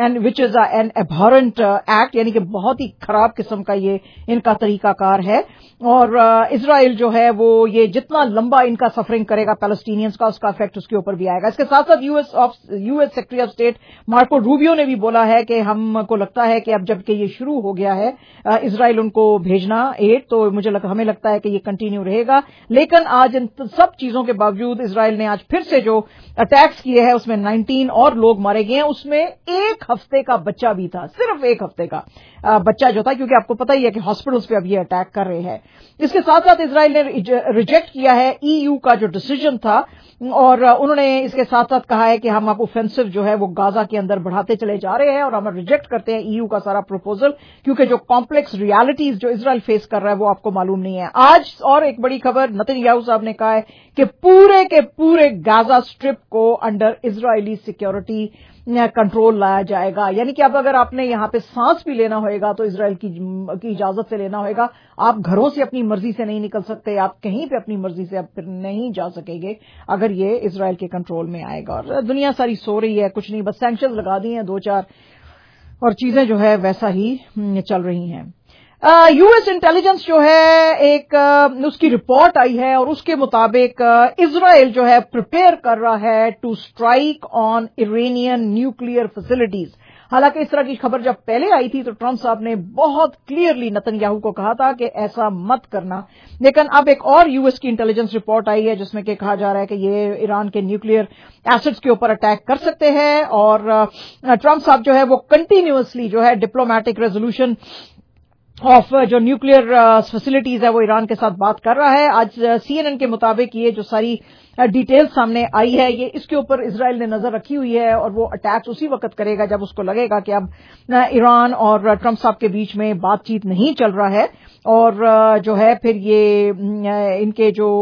and which is an aberrant act, यानी कि बहुत ही खराब किस्म का ये इनका तरीका कार है। और इसराइल जो है वो ये जितना लंबा इनका सफरिंग करेगा पैलेस्टीनियंस का, उसका इफेक्ट उसके ऊपर भी आएगा। इसके साथ साथ US of US secretary of state Marco Rubio ने भी बोला है कि हमको लगता है कि अब जबकि ये शुरू हो गया है इसराइल उनको भेजना एड, तो मुझे लग, हमें लगता है कि ये कंटिन्यू रहेगा। लेकिन आज इन सब चीजों के बावजूद इसराइल ने आज फिर से जो अटैक्स किए हैं उसमें उन्नीस और लोग मारे गए हैं, उसमें एक हफ्ते का बच्चा भी था, सिर्फ एक हफ्ते का बच्चा जो था, क्योंकि आपको पता ही है कि हॉस्पिटल्स पे अब ये अटैक कर रहे हैं। इसके साथ साथ इसराइल ने रिजेक्ट किया है ईयू का जो डिसीजन था, और उन्होंने इसके साथ साथ कहा है कि हम अब ऑफेंसिव जो है वो गाजा के अंदर बढ़ाते चले जा रहे हैं और हम रिजेक्ट करते हैं ईयू का सारा प्रपोजल, क्योंकि जो कॉम्प्लेक्स रियलिटीज जो इसराइल फेस कर रहा है वो आपको मालूम नहीं है। आज और एक बड़ी खबर, नेतन्याहू साहब ने कहा है कि पूरे के पूरे गाजा स्ट्रिप को अंडर इजरायली सिक्योरिटी कंट्रोल लाया जाएगा, यानी कि अब अगर आपने यहां पे सांस भी लेना होगा तो इसराइल की, की इजाजत से लेना होगा। आप घरों से अपनी मर्जी से नहीं निकल सकते, आप कहीं पे अपनी मर्जी से आप फिर नहीं जा सकेंगे अगर ये इसराइल के कंट्रोल में आएगा। और दुनिया सारी सो रही है, कुछ नहीं, बस सैंक्शंस लगा दिए हैं दो चार, और चीजें जो है वैसा ही चल रही हैं। यूएस इंटेलिजेंस जो है एक uh, उसकी रिपोर्ट आई है और उसके मुताबिक इजराइल जो है प्रिपेयर कर रहा है to strike on Iranian nuclear facilities. हालांकि इस तरह की खबर जब पहले आई थी तो ट्रंप साहब ने बहुत क्लियरली नेतन्याहू को कहा था कि ऐसा मत करना, लेकिन अब एक और यूएस की इंटेलिजेंस रिपोर्ट आई है जिसमें कि कहा जा रहा है कि ये ईरान के न्यूक्लियर एसेट्स के ऊपर अटैक कर सकते हैं। और ट्रंप साहब जो है वो कंटिन्यूअसली जो है डिप्लोमेटिक रेजोल्यूशन ऑफ जो न्यूक्लियर फैसिलिटीज है वो ईरान के साथ बात कर रहा है। आज सीएनएन के मुताबिक ये जो सारी डिटेल सामने आई है ये इसके ऊपर इसराइल ने नजर रखी हुई है और वो अटैक्स उसी वक्त करेगा जब उसको लगेगा कि अब ईरान और ट्रंप साहब के बीच में बातचीत नहीं चल रहा है, और जो है फिर ये इनके जो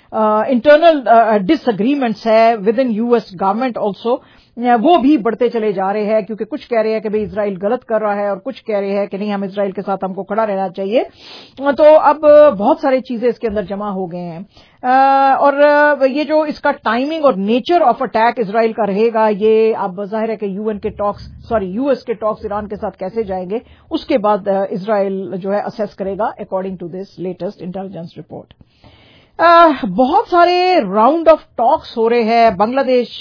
इंटरनल डिसएग्रीमेंट्स है with in US government also वो भी बढ़ते चले जा रहे हैं, क्योंकि कुछ कह रहे हैं कि भाई इसराइल गलत कर रहा है और कुछ कह रहे हैं कि नहीं, हम इसराइल के साथ हमको खड़ा रहना चाहिए। तो अब बहुत सारी चीजें इसके अंदर जमा हो गए हैं, और ये जो इसका टाइमिंग और नेचर ऑफ अटैक इसराइल का रहेगा, ये अब जाहिर है कि यूएन के टॉक्स सॉरी यूएस के टॉक्स ईरान के साथ कैसे जाएंगे उसके बाद इसराइल जो है असेस करेगा according to this latest intelligence report. बहुत सारे राउंड ऑफ टॉक्स हो रहे हैं बांग्लादेश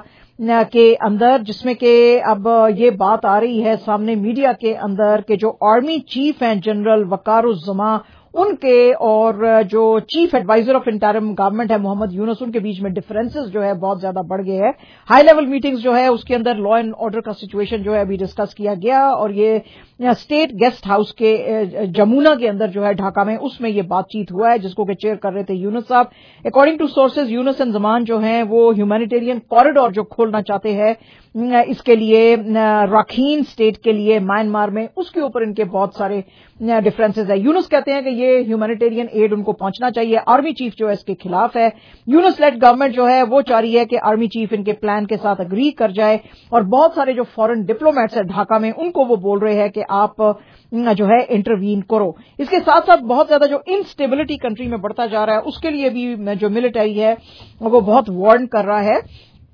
के अंदर, जिसमें कि अब ये बात आ रही है सामने मीडिया के अंदर कि जो आर्मी चीफ हैं जनरल वकारुज्जमा उनके और जो chief adviser of interim government है मोहम्मद यूनुस उनके बीच में डिफरेंसेस जो है बहुत ज्यादा बढ़ गए हैं। हाई लेवल मीटिंग्स जो है उसके अंदर लॉ एंड ऑर्डर का सिचुएशन जो है अभी डिस्कस किया गया, और ये स्टेट गेस्ट हाउस के जमुना के अंदर जो है ढाका में उसमें ये बातचीत हुआ है जिसको कि चेयर कर रहे थे यूनुस साहब। According to sources Yunus and Zaman जो हैं वो ह्यूमैनिटेरियन कॉरिडोर जो खोलना चाहते हैं इसके लिए राखीन स्टेट के लिए म्यांमार में, उसके ऊपर इनके बहुत सारे डिफरेंसेस है। यूनुस कहते हैं कि ये ह्यूमैनिटेरियन एड उनको पहुंचना चाहिए, आर्मी चीफ जो है इसके खिलाफ है। यूनुस लेड गवर्नमेंट जो है वो चाह रही है कि आर्मी चीफ इनके प्लान के साथ अग्री कर जाए, और बहुत सारे जो फॉरेन डिप्लोमेट्स है ढाका में उनको वो बोल रहे हैं कि आप जो है इंटरवीन करो। इसके साथ साथ बहुत ज्यादा जो इंस्टेबिलिटी कंट्री में बढ़ता जा रहा है उसके लिए भी जो मिलिट्री है वो बहुत वार्न कर रहा है,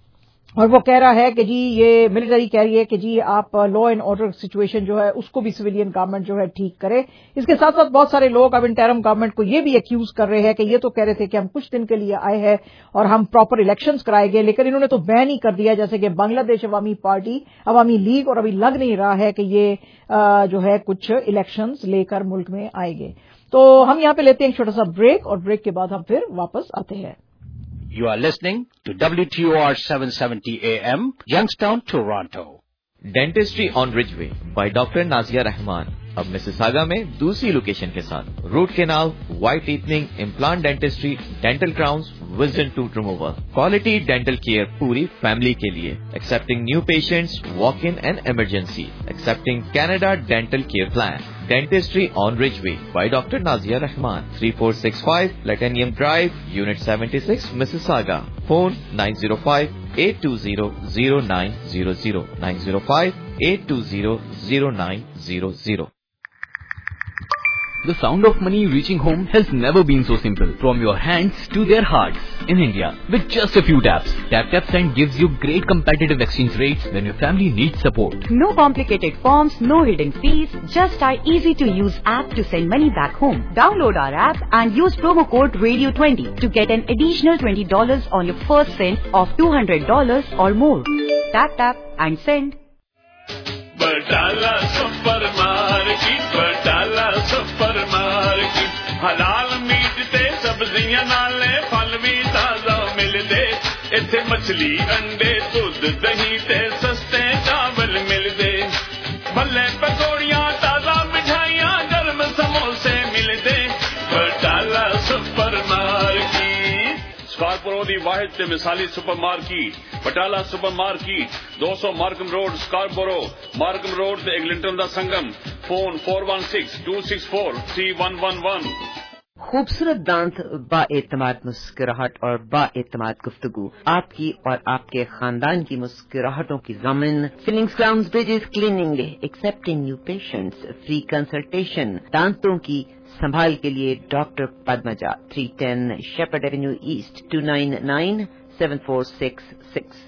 और वो कह रहा है कि जी ये मिलिट्री कह रही है कि जी आप लॉ एंड ऑर्डर सिचुएशन जो है उसको भी सिविलियन गवर्नमेंट जो है ठीक करे। इसके साथ साथ बहुत सारे लोग अब इंटरिम गवर्नमेंट को ये भी एक्यूज कर रहे हैं कि ये तो कह रहे थे कि हम कुछ दिन के लिए आए हैं और हम प्रॉपर इलेक्शंस कराएंगे, लेकिन इन्होंने तो बैन ही कर दिया, जैसे कि बांग्लादेश अवामी पार्टी अवामी लीग, और अभी लग नहीं रहा है कि ये जो है कुछ इलेक्शंस लेकर मुल्क में आएंगे। तो हम यहाँ पे लेते हैं एक छोटा सा ब्रेक, और ब्रेक के बाद हम फिर वापस आते हैं। You are listening to W T O R seven seventy A M, Youngstown, Toronto. Dentistry on Ridgeway by doctor Nazia Rahman अब मिसिसागा में दूसरी लोकेशन के साथ root canal, white teething, implant dentistry, dental crowns, wisdom tooth removal, quality dental care पूरी फैमिली के लिए, accepting new patients, walk in and emergency, accepting Canada dental care plan. Dentistry on Ridgeway by Doctor Nazia Rahman, three four six five Platinum Drive, Unit seventy-six, Mississauga. Phone nine zero five, eight two zero, zero nine zero zero, nine zero five, eight two zero, zero nine zero zero. The sound of money reaching home has never been so simple. From your hands to their hearts. In India, with just a few taps. TapTapSend gives you great competitive exchange rates when your family needs support. No complicated forms, no hidden fees, just our easy-to-use app to send money back home. Download our app and use promo code radio twenty to get an additional twenty dollars on your first send of two hundred dollars or more. Tap, tap and send. Batala Super Market, Batala Super Market. Halal meat te sabziyan naale phal bhi taaza milde. Ithe machli, ande, dudh, dahi te saste chawal milde. Bhalle pakodiyan, taaza mithaiyan, garm samose milde. Batala Super Market. Scarborough ਦੀ ਵਾਹਿਦ ਤੇ ਮਿਸਾਲੀ super market Batala super market two hundred Markham road Scarborough Markham road ਤੇ ਐਗਲਿੰਟਨ ਦਾ ਸੰਗਮ phone four one six two six four three one one one. खूबसूरत दांत, बाएतमाद मुस्कुराहट और बाएतमाद गुफ्तगू आपकी और आपके खानदान की मुस्कुराहटों की ज़मीन. Fillings, crowns, bridges, cleaning, accepting new patients, free consultation. दांतों की संभाल के लिए doctor Padmaja, three ten Sheppard avenue east, two nine nine seven four six six.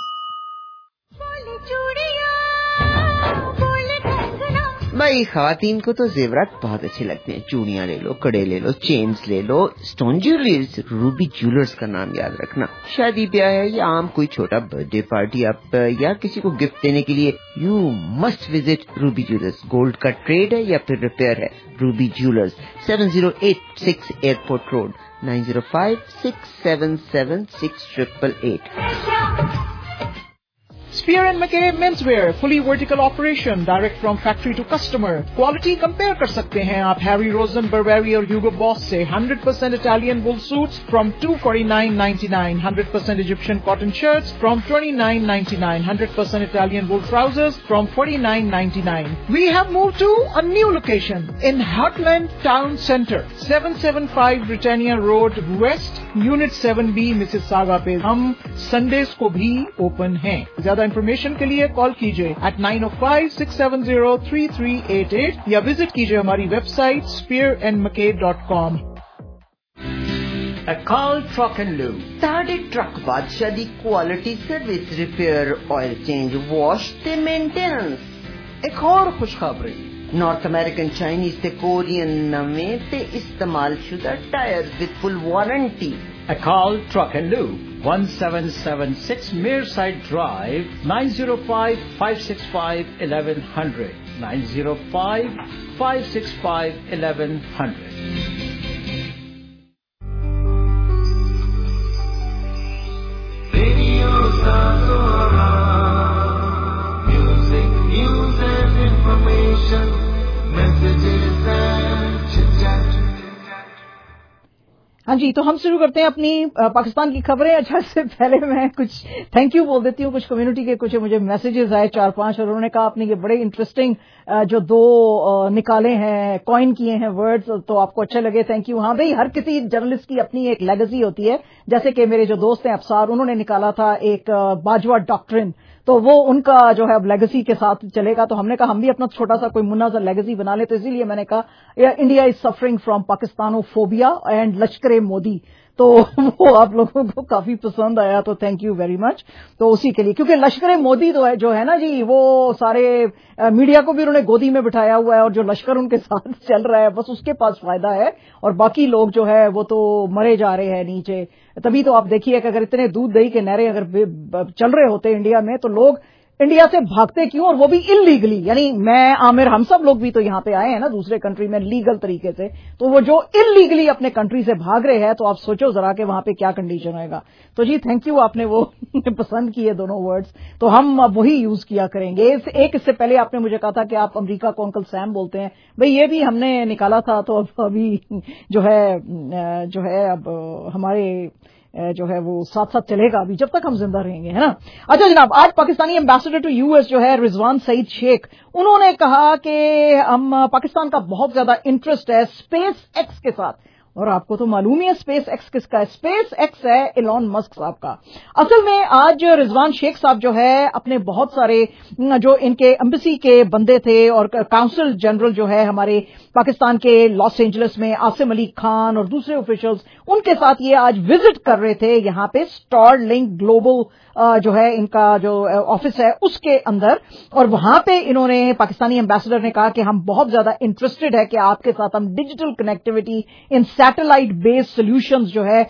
भाई खवातीन को तो जेवरात बहुत अच्छे लगते हैं. चूड़ियां ले लो, कड़े ले लो, चेन्स ले लो. स्टोन ज्वेलर्स, रूबी ज्वेलर्स का नाम याद रखना. शादी ब्याह है या आम कोई छोटा बर्थडे पार्टी आप या किसी को गिफ्ट देने के लिए you must visit Ruby jewellers. Gold का ट्रेड है या फिर रिपेयर है, Ruby jewellers, seven zero eight six airport road, nine zero five six seven seven six eight eight eight. Spear and Mackay Menswear, fully vertical operation, direct from factory to customer. Quality compare कर सकते हैं आप Harry Rosen, Burberry और Hugo Boss से. one hundred percent Italian wool suits from two forty-nine ninety-nine. one hundred percent Egyptian cotton shirts from twenty-nine ninety-nine. one hundred percent Italian wool trousers from forty-nine ninety-nine. We have moved to a new location in Heartland Town Center, seven seventy-five Britannia Road West, Unit seven B, Mississauga पे. हम Sundays को भी open हैं. ज्यादा इन्फॉर्मेशन के लिए कॉल कीजिए at nine oh five six seven zero three three eight eight या विजिट कीजिए हमारी website spear and mackay dot com. Akal Truck and Lube, साढ़े ट्रक बादशाह दी quality service, repair, oil change, wash ते मेंटेनेंस. एक और खुशखबरी, नॉर्थ अमेरिकन, चाइनीज ते कोरियन नवें ते इस्तेमाल शुदा tyre with full warranty. Akal Truck and Lube, one seven seven six Mearside Drive, nine zero five five six five eleven hundred, nine zero five five six five eleven hundred. Radio Sazora, music, news and information, messages and chit-chat. हाँ जी, तो हम शुरू करते हैं अपनी पाकिस्तान की खबरें. अच्छा, इससे पहले मैं कुछ थैंक यू बोल देती हूँ. कुछ कम्युनिटी के कुछ मुझे मैसेजेस आए चार पांच, और उन्होंने कहा आपने ये बड़े इंटरेस्टिंग जो दो निकाले हैं, कॉइन किए हैं वर्ड्स, तो आपको अच्छे लगे, थैंक यू. हाँ भाई, हर किसी जर्नलिस्ट की अपनी एक लेगेसी होती है. जैसे कि मेरे जो दोस्त हैं अफसार, उन्होंने निकाला था एक बाजवा डॉक्ट्रिन, तो वो उनका जो है अब लेगेसी के साथ चलेगा. तो हमने कहा हम भी अपना छोटा सा कोई मुन्ना सा लेगेसी बना ले. तो इसीलिए मैंने कहा India is suffering from Pakistanophobia and Lashkar Modi. तो वो आप लोगों को काफी पसंद आया, तो थैंक यू वेरी मच. तो उसी के लिए, क्योंकि लश्कर मोदी तो है जो है ना जी, वो सारे मीडिया को भी उन्होंने गोदी में बिठाया हुआ है, और जो लश्कर उनके साथ चल रहा है बस उसके पास फायदा है, और बाकी लोग जो है वो तो मरे जा रहे हैं नीचे. तभी तो आप देखिए कि अगर इतने दूध दही के नहरे अगर चल रहे होते इंडिया में, तो लोग इंडिया से भागते क्यों, और वो भी इलीगली. यानी मैं, आमिर, हम सब लोग भी तो यहाँ पे आए हैं ना दूसरे कंट्री में लीगल तरीके से. तो वो जो इलीगली अपने कंट्री से भाग रहे हैं, तो आप सोचो जरा कि वहां पे क्या कंडीशन होएगा. तो जी थैंक यू, आपने वो पसंद किए दोनों वर्ड्स, तो हम अब वही यूज किया करेंगे. इस, एक इससे पहले आपने मुझे कहा था कि आप अमेरिका को अंकल सैम बोलते हैं. भाई ये भी हमने निकाला था, तो अब अभी जो है जो है अब हमारे जो है वो साथ साथ चलेगा अभी जब तक हम जिंदा रहेंगे, है ना. अच्छा जनाब, आज पाकिस्तानी एम्बेसडर टू यूएस जो है रिजवान सईद शेख, उन्होंने कहा कि हम पाकिस्तान का बहुत ज्यादा इंटरेस्ट है स्पेस एक्स के साथ. اور آپ کو تو معلوم ہی ہے اسپیس ایکس کس کا ہے. اسپیس ایکس ہے ایلون مسک صاحب کا. اصل میں آج رضوان شیخ صاحب جو ہے اپنے بہت سارے جو ان کے ایمبیسی کے بندے تھے اور کاؤنسل جنرل جو ہے ہمارے پاکستان کے لاس اینجلس میں عاصم علی خان اور دوسرے آفیشلز ان کے ساتھ یہ آج وزٹ کر رہے تھے یہاں پہ اسٹار لنک گلوبل جو ہے ان کا جو آفس ہے اس کے اندر. اور وہاں پہ انہوں نے پاکستانی ایمبیسڈر نے کہا کہ ہم بہت زیادہ انٹرسٹڈ ہے کہ آپ کے ساتھ ہم digital connectivity in satellite based solutions جو ہے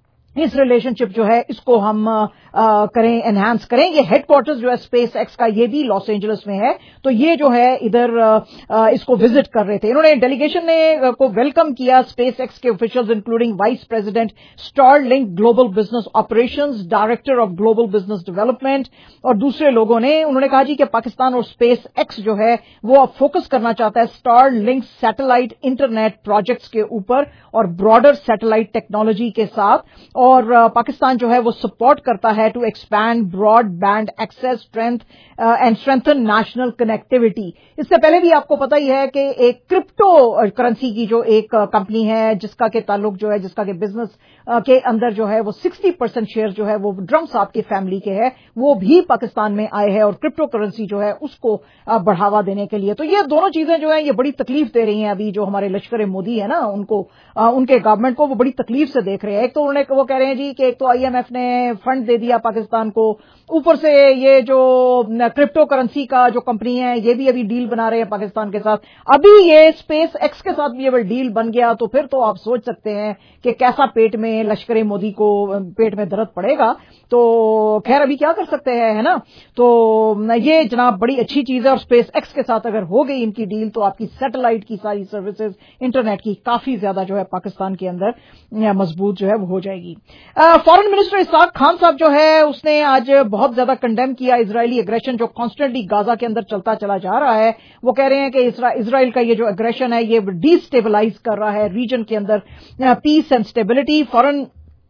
اس ریلیشن شپ جو ہے اس کو ہم آ, کریں انہانس کریں. یہ ہیڈ کوارٹرز جو ہے اسپیس ایکس کا یہ بھی لاس اینجلس میں ہے. تو یہ جو ہے ادھر آ, اس کو وزٹ کر رہے تھے. انہوں نے ڈیلیگیشن نے کو ویلکم کیا. اسپیس ایکس کے officials including vice president Starlink global business operations, director of global business development اور دوسرے لوگوں نے. انہوں نے کہا جی کہ پاکستان اور اسپیس ایکس جو ہے وہ اب فوکس کرنا چاہتا ہے Starlink satellite internet projects کے اوپر اور براڈر سیٹلائٹ ٹیکنالوجی کے ساتھ. اور پاکستان جو ہے وہ سپورٹ کرتا ہے to expand broadband access strength and strengthen national connectivity. اس سے پہلے بھی آپ کو پتہ ہی ہے کہ ایک کرپٹو کرنسی کی جو ایک کمپنی ہے جس کا کہ تعلق جو ہے جس کا کہ بزنس کے اندر جو ہے وہ سکسٹی پرسینٹ شیئر جو ہے وہ ڈرم صاحب کی فیملی کے ہے, وہ بھی پاکستان میں آئے ہیں اور کرپٹو کرنسی جو ہے اس کو بڑھاوا دینے کے لیے. تو یہ دونوں چیزیں جو ہیں یہ بڑی تکلیف دے رہی ہیں ابھی جو ہمارے لشکر مودی ہے نا ان کو, ان کے گورنمنٹ کو وہ بڑی تکلیف سے دیکھ رہے ہیں. ایک تو انہوں نے وہ کہہ رہے ہیں جی کہ ایک تو آئی ایم ایف نے فنڈ دے دیا پاکستان کو, اوپر سے یہ جو کرپٹو کرنسی کا جو کمپنی ہے یہ بھی ابھی ڈیل بنا رہے ہیں پاکستان کے ساتھ. ابھی یہ اسپیس ایکس کے ساتھ بھی اگر ڈیل بن گیا تو پھر تو آپ سوچ سکتے ہیں کہ کیسا پیٹ میں لشکر مودی کو پیٹ میں درد پڑے گا. تو خیر ابھی کیا کر سکتے ہیں ہے نا. تو یہ جناب بڑی اچھی چیز ہے. اور اسپیس ایکس کے ساتھ اگر ہو گئی ان کی ڈیل تو آپ کی سیٹلائٹ کی ساری سروسز انٹرنیٹ کی کافی زیادہ جو ہے پاکستان کے اندر مضبوط جو ہے وہ ہو جائے گی. فارن منسٹر اسحاق خان صاحب جو ہے اس نے آج بہت زیادہ کنڈیم کیا اسرائیلی اگریشن جو کانسٹنٹلی غزہ کے اندر چلتا چلا جا رہا ہے. وہ کہہ رہے ہیں کہ اسرائیل کا یہ جو اگریشن ہے یہ ڈی اسٹیبلائز کر رہا ہے ریجن کے اندر peace and stability. Foreign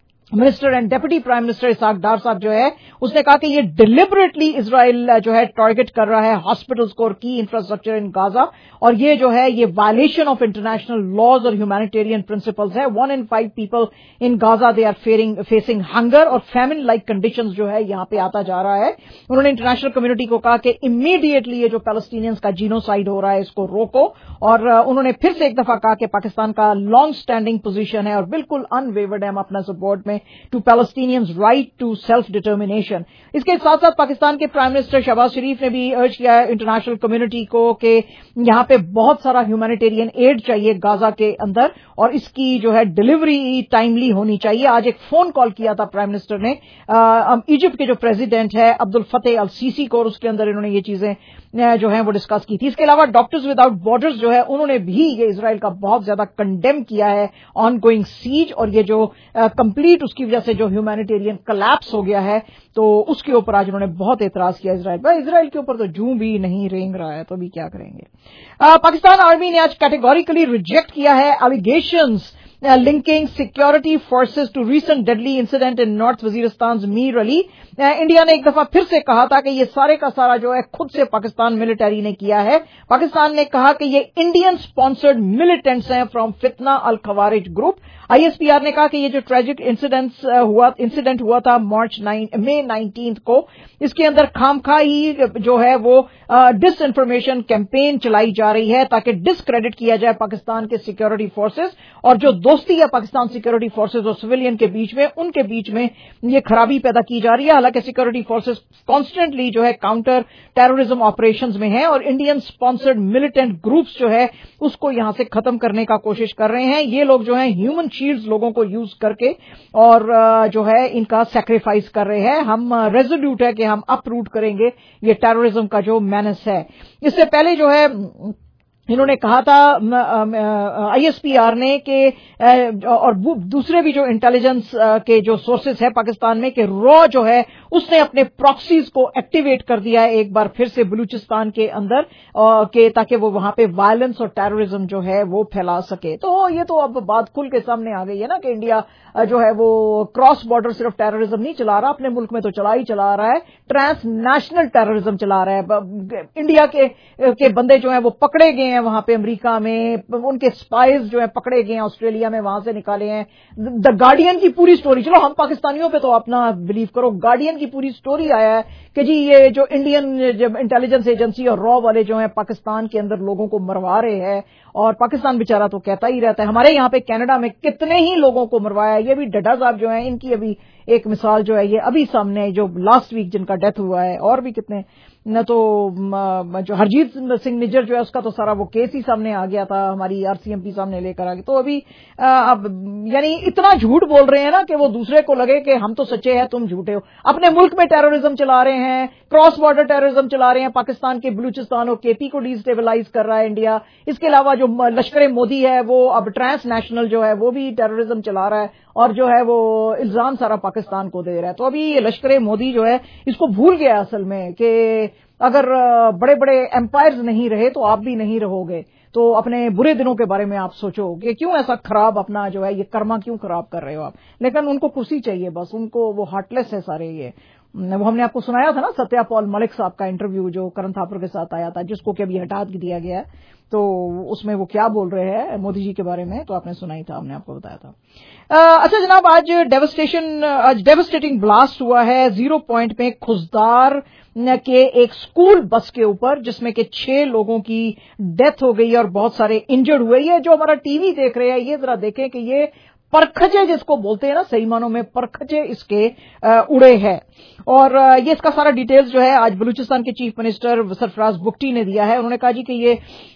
minister and deputy prime minister Ishaq Dar صاحب جو ہے اس نے کہا کہ یہ ڈیلیبریٹلی اسرائیل جو ہے ٹارگٹ کر رہا ہے ہاسپٹلز کو اور کی انفراسٹرکچر ان غزہ, اور یہ جو ہے یہ وائلیشن آف انٹرنیشنل لاز اور ہیومینیٹیرین پرنسپلز ہے. One in five people in Gaza they are facing hunger اور فیمن لائک کنڈیشنز جو ہے یہاں پہ آتا جا رہا ہے. انہوں نے انٹرنیشنل کمیونٹی کو کہا کہ امیڈیٹلی یہ جو پیلسٹینینز کا جینوسائیڈ ہو رہا ہے اس کو روکو. اور انہوں نے پھر سے ایک دفعہ کہا کہ پاکستان کا لانگ اسٹینڈنگ پوزیشن ہے اور بالکل ان ویورڈ ہے ہم اپنا سپورٹ میں to Palestinians right to self determination. اس کے ساتھ ساتھ پاکستان کے پرائم منسٹر شہباز شریف نے بھی ارج کیا ہے انٹرنیشنل کمیونٹی کو کہ یہاں پہ بہت سارا ہیومینیٹیرین ایڈ چاہیے غزہ کے اندر اور اس کی جو ہے ڈیلیوری ٹائملی ہونی چاہیے. آج ایک فون کال کیا تھا پرائم منسٹر نے ایجپٹ کے جو پریزیڈنٹ ہے عبد الفتح السیسی کو اور اس کے اندر انہوں نے یہ چیزیں جو ہیں وہ ڈسکس کی تھی. اس کے علاوہ ڈاکٹرز وداؤٹ بارڈرز جو ہے انہوں نے بھی یہ اسرائیل کا بہت زیادہ کنڈیم کیا ہے آن گوئنگ سیج اور یہ جو کمپلیٹ اس کی وجہ سے جو ہیومینیٹیرین کلیپس ہو گیا ہے تو اس کے اوپر آج انہوں نے بہت اعتراض کیا اسرائیل پر. اسرائیل کے اوپر تو جوں بھی نہیں رینگ رہا ہے تو ابھی کیا کریں گے. پاکستان آرمی نے آج کیٹیگوریکلی ریجیکٹ کیا ہے allegations linking security forces to recent deadly incident in North Waziristan's Mir Ali. India نے ایک دفعہ پھر سے کہا تھا کہ یہ سارے کا سارا جو ہے خود سے پاکستان ملٹری نے کیا ہے. پاکستان نے کہا کہ یہ انڈین سپانسرڈ ملیٹنٹس ہیں فرام فتنہ الخوارج group. I S P R نے کہا کہ یہ جو ٹریجک انسیڈنٹ ہوا انسیڈنٹ ہوا تھا مارچ مئی نائنٹینتھ کو اس کے اندر خامخواہ ہی جو ہے وہ ڈس انفارمیشن کیمپین چلائی جا رہی ہے تاکہ ڈسکریڈٹ کیا جائے پاکستان کے سیکورٹی فورسز اور جو دوستی ہے پاکستان سیکورٹی فورسز اور سویلین کے بیچ میں ان کے بیچ میں یہ خرابی پیدا کی جا رہی ہے. حالانکہ سیکورٹی فورسز کانسٹنٹلی جو ہے کاؤنٹر ٹیررزم آپریشنز میں ہیں اور انڈین سپانسرڈ ملیٹنٹ گروپس جو ہے اس کو یہاں سے ختم کرنے کا کوشش کر رہے ہیں. یہ لوگ جو ہیں ہیومن شیلڈز لوگوں کو یوز کر کے اور جو ہے ان کا سیکریفائس کر رہے ہیں. ہم ریزولوٹ ہے کہ ہم اپ روٹ کریں گے یہ ٹیررزم کا جو مینس ہے. اس سے پہلے جو ہے انہوں نے کہا تھا آئی ایس پی آر نے کہ اور دوسرے بھی جو انٹیلیجنس کے جو سورسز ہے پاکستان میں کہ را جو ہے اس نے اپنے پراکسیز کو ایکٹیویٹ کر دیا ہے ایک بار پھر سے بلوچستان کے اندر کہ تاکہ وہ وہاں پہ وائلنس اور ٹیررزم جو ہے وہ پھیلا سکے. تو یہ تو اب بات کھل کے سامنے آ گئی ہے نا کہ انڈیا جو ہے وہ کراس بارڈر صرف ٹیررزم نہیں چلا رہا اپنے ملک میں تو چلا ہی چلا رہا ہے ٹرانس نیشنل ٹیررزم چلا رہا ہے. انڈیا کے کے بندے جو ہیں وہ پکڑے گئے ہیں ہیں وہاں پہ امریکہ میں, ان کے اسپائز جو ہیں پکڑے گئے ہیں آسٹریلیا میں, وہاں سے نکالے ہیں. دا گارڈین کی پوری سٹوری, چلو ہم پاکستانیوں پہ تو اپنا بلیو کرو, گارڈین کی پوری سٹوری آیا ہے کہ جی یہ جو انڈین جب انٹیلیجنس ایجنسی اور را والے جو ہیں پاکستان کے اندر لوگوں کو مروا رہے ہیں, اور پاکستان بیچارہ تو کہتا ہی رہتا ہے. ہمارے یہاں پہ کینیڈا میں کتنے ہی لوگوں کو مروایا ہے. یہ بھی ڈڈا صاحب جو ہیں ان کی ابھی ایک مثال جو ہے یہ ابھی سامنے ہے, جو لاسٹ ویک جن کا ڈیتھ ہوا ہے, اور بھی کتنے نہ تو جو ہرجیت سنگھ نجر جو ہے اس کا تو سارا وہ کیس ہی سامنے آ گیا تھا, ہماری آر سی ایم پی سامنے لے کر آ گیا. تو ابھی اب یعنی اتنا جھوٹ بول رہے ہیں نا کہ وہ دوسرے کو لگے کہ ہم تو سچے ہیں تم جھوٹے ہو. اپنے ملک میں ٹیررزم چلا رہے ہیں, کراس بارڈر ٹیررزم چلا رہے ہیں, پاکستان کے بلوچستان اور کے پی کو ڈیسٹیبلائز کر رہا ہے انڈیا. اس کے علاوہ جو لشکر مودی ہے وہ اب ٹرانس نیشنل جو ہے وہ بھی ٹیررزم چلا رہا ہے, اور جو ہے وہ الزام سارا پاکستان کو دے رہا ہے. تو ابھی یہ لشکر مودی جو ہے اس کو بھول گیا اصل میں کہ اگر بڑے بڑے امپائرز نہیں رہے تو آپ بھی نہیں رہو گے. تو اپنے برے دنوں کے بارے میں آپ سوچو کہ کیوں ایسا خراب اپنا جو ہے یہ کرما کیوں خراب کر رہے ہو آپ. لیکن ان کو کرسی چاہیے بس, ان کو وہ ہارٹ لیس ہے سارے. یہ وہ ہم نے آپ کو سنایا تھا نا ستیہ پال ملک صاحب کا انٹرویو جو کرن تھاپر کے ساتھ آیا تھا, جس کو کہ ابھی ہٹا دیا گیا ہے. تو اس میں وہ کیا بول رہے ہیں مودی جی کے بارے میں تو آپ نے سنا ہی تھا, ہم نے آپ کو بتایا تھا. اچھا جناب, آج ڈیوسٹیشن آج ڈیوسٹیٹنگ بلاسٹ ہوا ہے زیرو پوائنٹ میں کھزدار کے ایک اسکول بس کے اوپر, جس میں کہ چھ لوگوں کی ڈیتھ ہو گئی اور بہت سارے انجرڈ ہوئے. یہ جو ہمارا ٹی وی دیکھ رہے ہیں یہ ذرا دیکھیں کہ یہ پرکھچے جس کو بولتے ہیں نا, صحیح معنوں میں پرکھچے اس کے اڑے ہیں. اور یہ اس کا سارا ڈیٹیلز جو ہے آج بلوچستان کے چیف منسٹر سرفراز بگٹی نے دیا ہے. انہوں نے کہا جی کہ یہ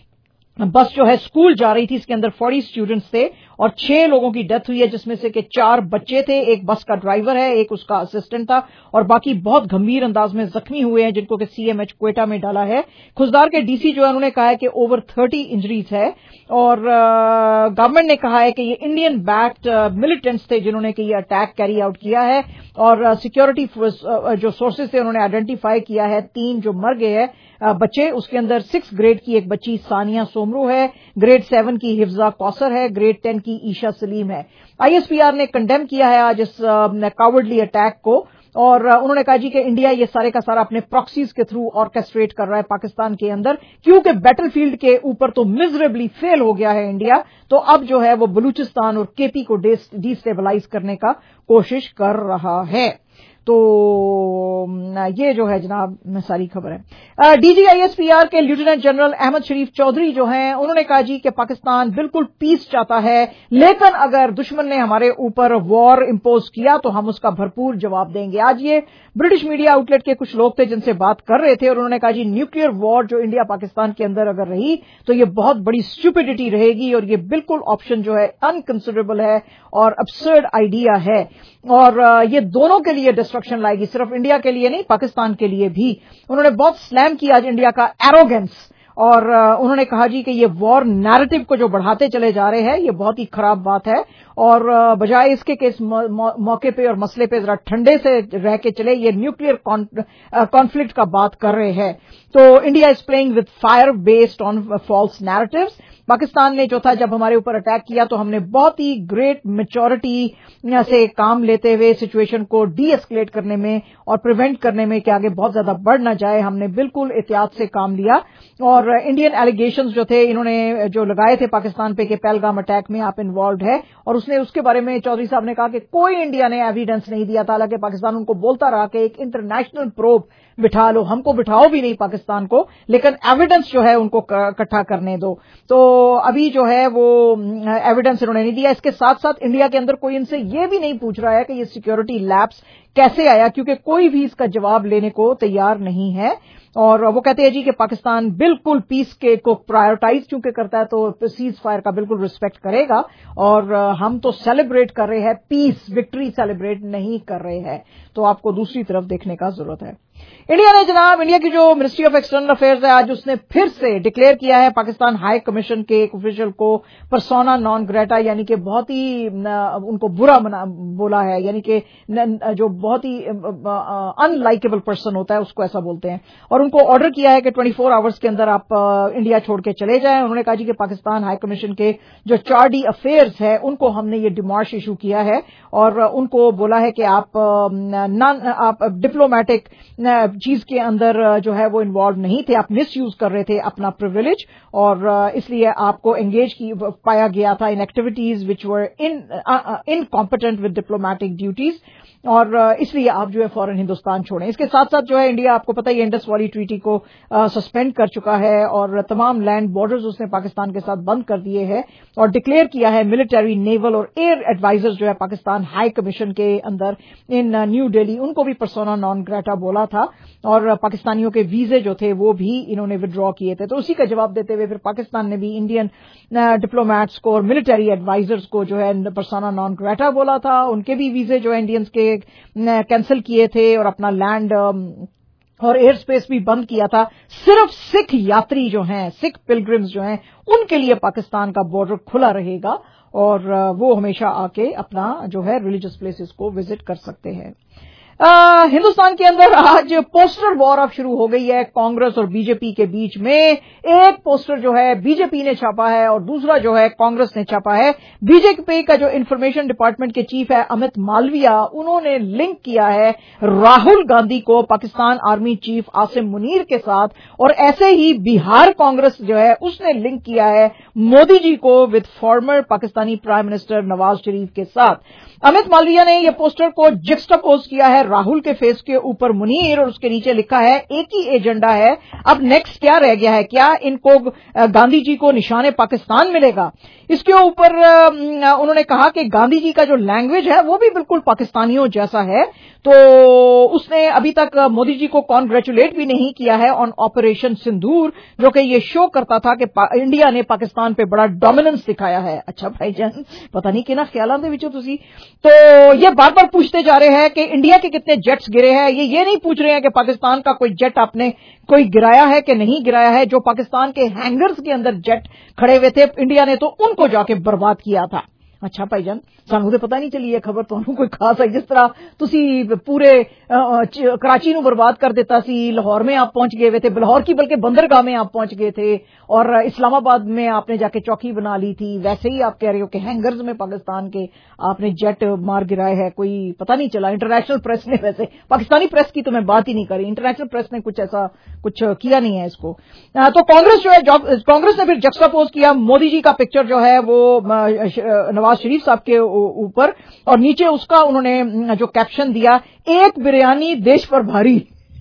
بس جو ہے اسکول جا رہی تھی, اس کے اندر فورٹی اسٹوڈنٹس تھے اور چھ لوگوں کی ڈیتھ ہوئی ہے, جس میں سے کہ چار بچے تھے, ایک بس کا ڈرائیور ہے, ایک اس کا اسسٹنٹ تھا, اور باقی بہت گمبھیر انداز میں زخمی ہوئے ہیں جن کو کہ سی ایم ایچ کوئٹہ میں ڈالا ہے. کھزدار کے ڈی سی جو ہے انہوں نے کہا ہے کہ اوور تھرٹی انجریز ہے, اور گورنمنٹ نے کہا ہے کہ یہ انڈین بیکڈ ملیٹنٹس تھے جنہوں نے کہ یہ اٹیک کیری آؤٹ کیا ہے, اور سیکورٹی جو سورسز تھے انہوں نے آئیڈینٹیفائی کیا ہے تین جو مر گئے ہیں بچے. اس کے اندر سکس گریڈ کی ایک بچی ثانیہ سومرو ہے, گریڈ سیون کی حفظہ کوثر ہے, گریڈ ٹین کی عیشا سلیم ہے. آئی ایس پی آر نے کنڈیم کیا ہے آج اس کاورڈلی اٹیک کو, اور انہوں نے کہا جی کہ انڈیا یہ سارے کا سارا اپنے پراکسیز کے تھرو آرکیسٹریٹ کر رہا ہے پاکستان کے اندر, کیونکہ بیٹل فیلڈ کے اوپر تو میزریبلی فیل ہو گیا ہے انڈیا. تو اب جو ہے وہ بلوچستان اور کے پی کو ڈیسٹیبلائز کرنے کا کوشش کر رہا ہے. تو یہ جو ہے جناب ساری خبر ہے. D G I S P R کے لیفٹیننٹ جنرل احمد شریف چودھری جو ہیں انہوں نے کہا جی کہ پاکستان بالکل پیس چاہتا ہے, لیکن اگر دشمن نے ہمارے اوپر وار امپوز کیا تو ہم اس کا بھرپور جواب دیں گے. آج یہ برٹش میڈیا آؤٹ لیٹ کے کچھ لوگ تھے جن سے بات کر رہے تھے, اور انہوں نے کہا جی نیوکلیئر وار جو انڈیا پاکستان کے اندر اگر رہی تو یہ بہت بڑی اسٹوپڈیٹی رہے گی, اور یہ بالکل آپشن جو ہے انکنسیڈریبل ہے اور ابسرڈ آئیڈیا ہے, اور یہ دونوں کے لیے ڈسٹرکشن لائے گی, صرف انڈیا کے لیے نہیں پاکستان کے لیے بھی. انہوں نے بہت سلیم کیا آج انڈیا کا ایروگنس, اور انہوں نے کہا جی کہ یہ وار نیریٹو کو جو بڑھاتے چلے جا رہے ہیں یہ بہت ہی خراب بات ہے, اور بجائے اس کے کہ اس موقع پہ اور مسئلے پہ ذرا ٹھنڈے سے رہ کے چلے, یہ نیوکلیئر کانفلکٹ کا بات کر رہے ہیں. تو India is playing with fire based on false narratives. Pakistan نے جو تھا جب ہمارے اوپر اٹیک کیا تو ہم نے بہت ہی گریٹ میچورٹی سے کام لیتے ہوئے سچویشن کو ڈی ایسکلیٹ کرنے میں اور پریونٹ کرنے میں کہ آگے بہت زیادہ بڑھ نہ جائے, ہم نے بالکل احتیاط سے کام لیا. اور انڈین ایلیگیشنز جو تھے انہوں نے جو لگائے تھے پاکستان پہ کہ پہلگام اٹیک میں آپ انوالوڈ ہے, اور اس نے اس کے بارے میں چودھری صاحب نے کہا کہ کوئی انڈیا نے ایویڈنس نہیں دیا تھا, حالانکہ پاکستان ان کو بولتا رہا کہ ایک انٹرنیشنل پروب بٹھا لو, ہم کو بٹھاؤ بھی نہیں پاکستان کو, لیکن ایویڈنس جو ہے ان کو اکٹھا کرنے دو. تو ابھی جو ہے وہ ایویڈنس انہوں نے نہیں دیا. اس کے ساتھ ساتھ انڈیا کے اندر کوئی ان سے یہ بھی نہیں پوچھ رہا ہے کہ یہ سیکیورٹی لیپس کیسے آیا, کیونکہ کوئی بھی اس کا جواب لینے کو تیار نہیں ہے. اور وہ کہتے ہیں جی کہ پاکستان بالکل پیس کے کو پرائیورٹائز چونکہ کرتا ہے تو سیز فائر کا بالکل ریسپیکٹ کرے گا, اور ہم تو سیلیبریٹ کر رہے ہیں پیس, وکٹری سیلیبریٹ نہیں کر رہے ہیں. تو آپ کو دوسری طرف دیکھنے کا ضرورت ہے. انڈیا نے جناب انڈیا کی جو منسٹری آف ایکسٹرنل افیئرز ہے آج اس نے پھر سے ڈکلیئر کیا ہے پاکستان ہائی کمیشن کے ایک آفیشل کو پرسونا نان گریٹا, یعنی کہ بہت ہی ان کو برا بولا ہے, یعنی کہ جو بہت ہی ان لائکیبل پرسن ہوتا ہے اس کو ایسا بولتے ہیں, اور ان کو آرڈر کیا ہے کہ ٹوئنٹی فور آورس کے اندر آپ انڈیا چھوڑ کے چلے جائیں. انہوں نے کہا جی کہ پاکستان ہائی کمیشن کے جو چار ڈی افیئرز ہے ان کو ہم نے یہ ڈیمارش ایشو کیا ہے, اور ان کو بولا ہے کہ آپ آپ ڈپلومیٹک چیز کے اندر جو ہے وہ انوالو نہیں تھے, آپ مس یوز کر رہے تھے اپنا پریویلیج, اور اس لیے آپ کو انگیج کی پایا گیا تھا in activities which were incompetent with diplomatic duties, اور اس لیے آپ جو ہے فوراً ہندوستان چھوڑیں. اس کے ساتھ ساتھ جو ہے انڈیا آپ کو پتہ ہی انڈس والی ٹریٹی کو سسپینڈ کر چکا ہے, اور تمام لینڈ بارڈرز اس نے پاکستان کے ساتھ بند کر دیے ہیں, اور ڈکلیئر کیا ہے ملٹری, نیول اور ایئر ایڈوائزر جو ہے پاکستان ہائی کمیشن کے اندر ان نیو دہلی, ان کو بھی پرسونا نان گریٹا بولا تھا, اور پاکستانیوں کے ویزے جو تھے وہ بھی انہوں نے ودرا کیے تھے. تو اسی کا جواب دیتے ہوئے پھر پاکستان نے بھی انڈین ڈپلومیٹس کو اور ملٹری ایڈوائزرز کو جو ہے پرسونا نان گریٹا بولا تھا, ان کے بھی ویزے جو ہے انڈینز کے کینسل کیے تھے اور اپنا لینڈ اور ایئر اسپیس بھی بند کیا تھا. صرف سکھ یاتری جو ہیں, سکھ پلگرمز جو ہیں, ان کے لیے پاکستان کا بارڈر کھلا رہے گا, اور وہ ہمیشہ آ کے اپنا جو ہے ریلیجس پلیسز کو وزٹ کر سکتے ہیں. ہندوستان کے اندر آج پوسٹر وار اب شروع ہو گئی ہے کانگریس اور بی جے پی کے بیچ میں. ایک پوسٹر جو ہے بی جے پی نے چھاپا ہے اور دوسرا جو ہے کانگریس نے چھاپا ہے. بی جے پی کا جو انفارمیشن ڈپارٹمنٹ کے چیف ہے امت مالویا, انہوں نے لنک کیا ہے راہل گاندھی کو پاکستان آرمی چیف عاصم منیر کے ساتھ, اور ایسے ہی بہار کانگریس جو ہے اس نے لنک کیا ہے مودی جی کو with former Pakistani prime minister Nawaz Sharif کے ساتھ. امت مالویا نے یہ پوسٹر کو جکسٹاپوز کیا ہے راہل کے فیس کے اوپر منیر, اور اس کے نیچے لکھا ہے ایک ہی ایجنڈا ہے, اب نیکسٹ کیا رہ گیا ہے, کیا ان کو گاندھی جی کو نشان پاکستان ملے گا. اس کے اوپر انہوں نے کہا کہ گاندھی جی کا جو لینگویج ہے وہ بھی بالکل پاکستانیوں جیسا ہے, تو اس نے ابھی تک مودی جی کو کانگریچولیٹ بھی نہیں کیا ہے آن آپریشن سندور, جو کہ یہ شو کرتا تھا کہ انڈیا نے پاکستان پہ بڑا ڈومیننس دکھایا ہے. اچھا بھائی جان, پتہ نہیں کہنا خیالات دے وچوں تسی, تو یہ بار بار پوچھتے جا رہے ہیں کہ انڈیا کے کتنے جیٹس گرے ہیں, یہ یہ نہیں پوچھ رہے ہیں کہ پاکستان کا کوئی جیٹ آپ نے کوئی گرایا ہے کہ نہیں گرایا ہے. جو پاکستان کے ہینگرز کے اندر جیٹ کھڑے ہوئے تھے انڈیا نے تو ان کو جا کے برباد کیا تھا. اچھا بھائی جان, سانو تے پتہ نہیں چلی یہ خبر, تانوں کوئی خاص ہے جس طرح تسی پورے کراچی نو برباد کر دیتا سی, لاہور میں آپ پہنچ گئے ہوئے تھے, لاہور کی بلکہ بندرگاہ میں آپ پہنچ گئے تھے, اور اسلام آباد میں آپ نے جا کے چوکی بنا لی تھی. ویسے ہی آپ کہہ رہے ہو کہ ہینگرز میں پاکستان کے آپ نے جیٹ مار گرائے ہے, کوئی پتہ نہیں چلا. انٹرنیشنل پریس نے, ویسے پاکستانی پریس کی تو میں بات ہی نہیں کری, انٹرنیشنل پریس نے کچھ ایسا کچھ کیا نہیں ہے اس کو. تو کانگریس جو ہے, کانگریس نے پھر جکسٹاپوز کیا مودی جی کا پکچر جو ہے وہ نواز شریف صاحب کے اوپر, اور نیچے اس کا انہوں نے جو کیپشن دیا ایک بریانی دیش پر بھاری,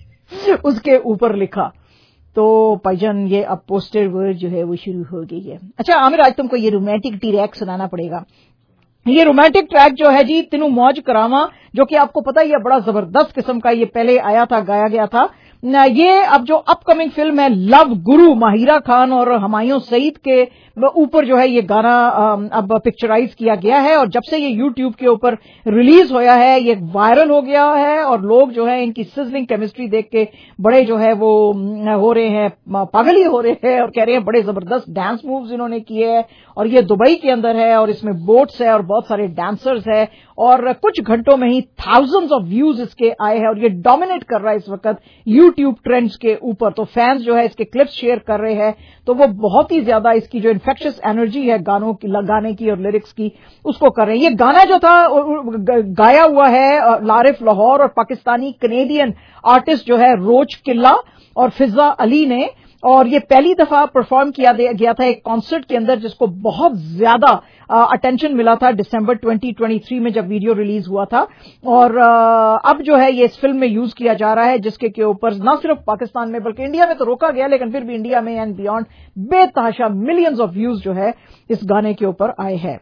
اس کے اوپر لکھا. تو بھائی جان یہ اب پوسٹر ورڈ جو ہے وہ شروع ہو گئی ہے. اچھا عامر, آج تم کو یہ رومانٹک ٹریک سنانا پڑے گا. یہ رومانٹک ٹریک جو ہے جی تینو موج کراواں, جو کہ آپ کو پتہ ہی ہے بڑا زبردست قسم کا یہ پہلے آیا تھا, گایا گیا تھا. یہ اب جو اپ کمنگ فلم ہے لو گرو, ماہرہ خان اور ہمایوں سعید کے اوپر جو ہے یہ گانا اب پکچرائز کیا گیا ہے, اور جب سے یہ یوٹیوب کے اوپر ریلیز ہویا ہے یہ وائرل ہو گیا ہے, اور لوگ جو ہے ان کی سزلنگ کیمسٹری دیکھ کے بڑے جو ہے وہ ہو رہے ہیں, پاگل ہی ہو رہے ہیں, اور کہہ رہے ہیں بڑے زبردست ڈانس مووز انہوں نے کیے ہیں. اور یہ دبئی کے اندر ہے, اور اس میں بوٹس ہے اور بہت سارے ڈانسرز ہے, اور کچھ گھنٹوں میں ہی تھاؤزنڈز آف ویوز اس کے آئے ہیں, اور یہ ڈومینیٹ کر رہا ہے اس وقت یوٹیوب ٹرینڈز کے اوپر. تو فینز جو ہے اس کے کلپس شیئر کر رہے ہیں, تو وہ بہت ہی زیادہ اس کی جو انفیکشس انرجی ہے گانوں کی, گانے کی اور لیرکس کی, اس کو کر رہے ہیں. یہ گانا جو تھا گایا ہوا ہے لارف لاہور اور پاکستانی کینیڈین آرٹسٹ جو ہے روچ قلعہ اور فضا علی نے, اور یہ پہلی دفعہ پرفارم کیا گیا تھا ایک کانسرٹ کے اندر جس کو بہت زیادہ اٹینشن ملا تھا دسمبر ٹوئنٹی ٹوئنٹی تھری میں جب ویڈیو ریلیز ہوا تھا, اور اب جو ہے یہ اس فلم میں یوز کیا جا رہا ہے, جس کے کے اوپر نہ صرف پاکستان میں بلکہ انڈیا میں تو روکا گیا, لیکن پھر بھی انڈیا میں اینڈ بیونڈ بے تحاشا ملینز آف ویوز جو ہے اس گانے کے اوپر آئے ہیں.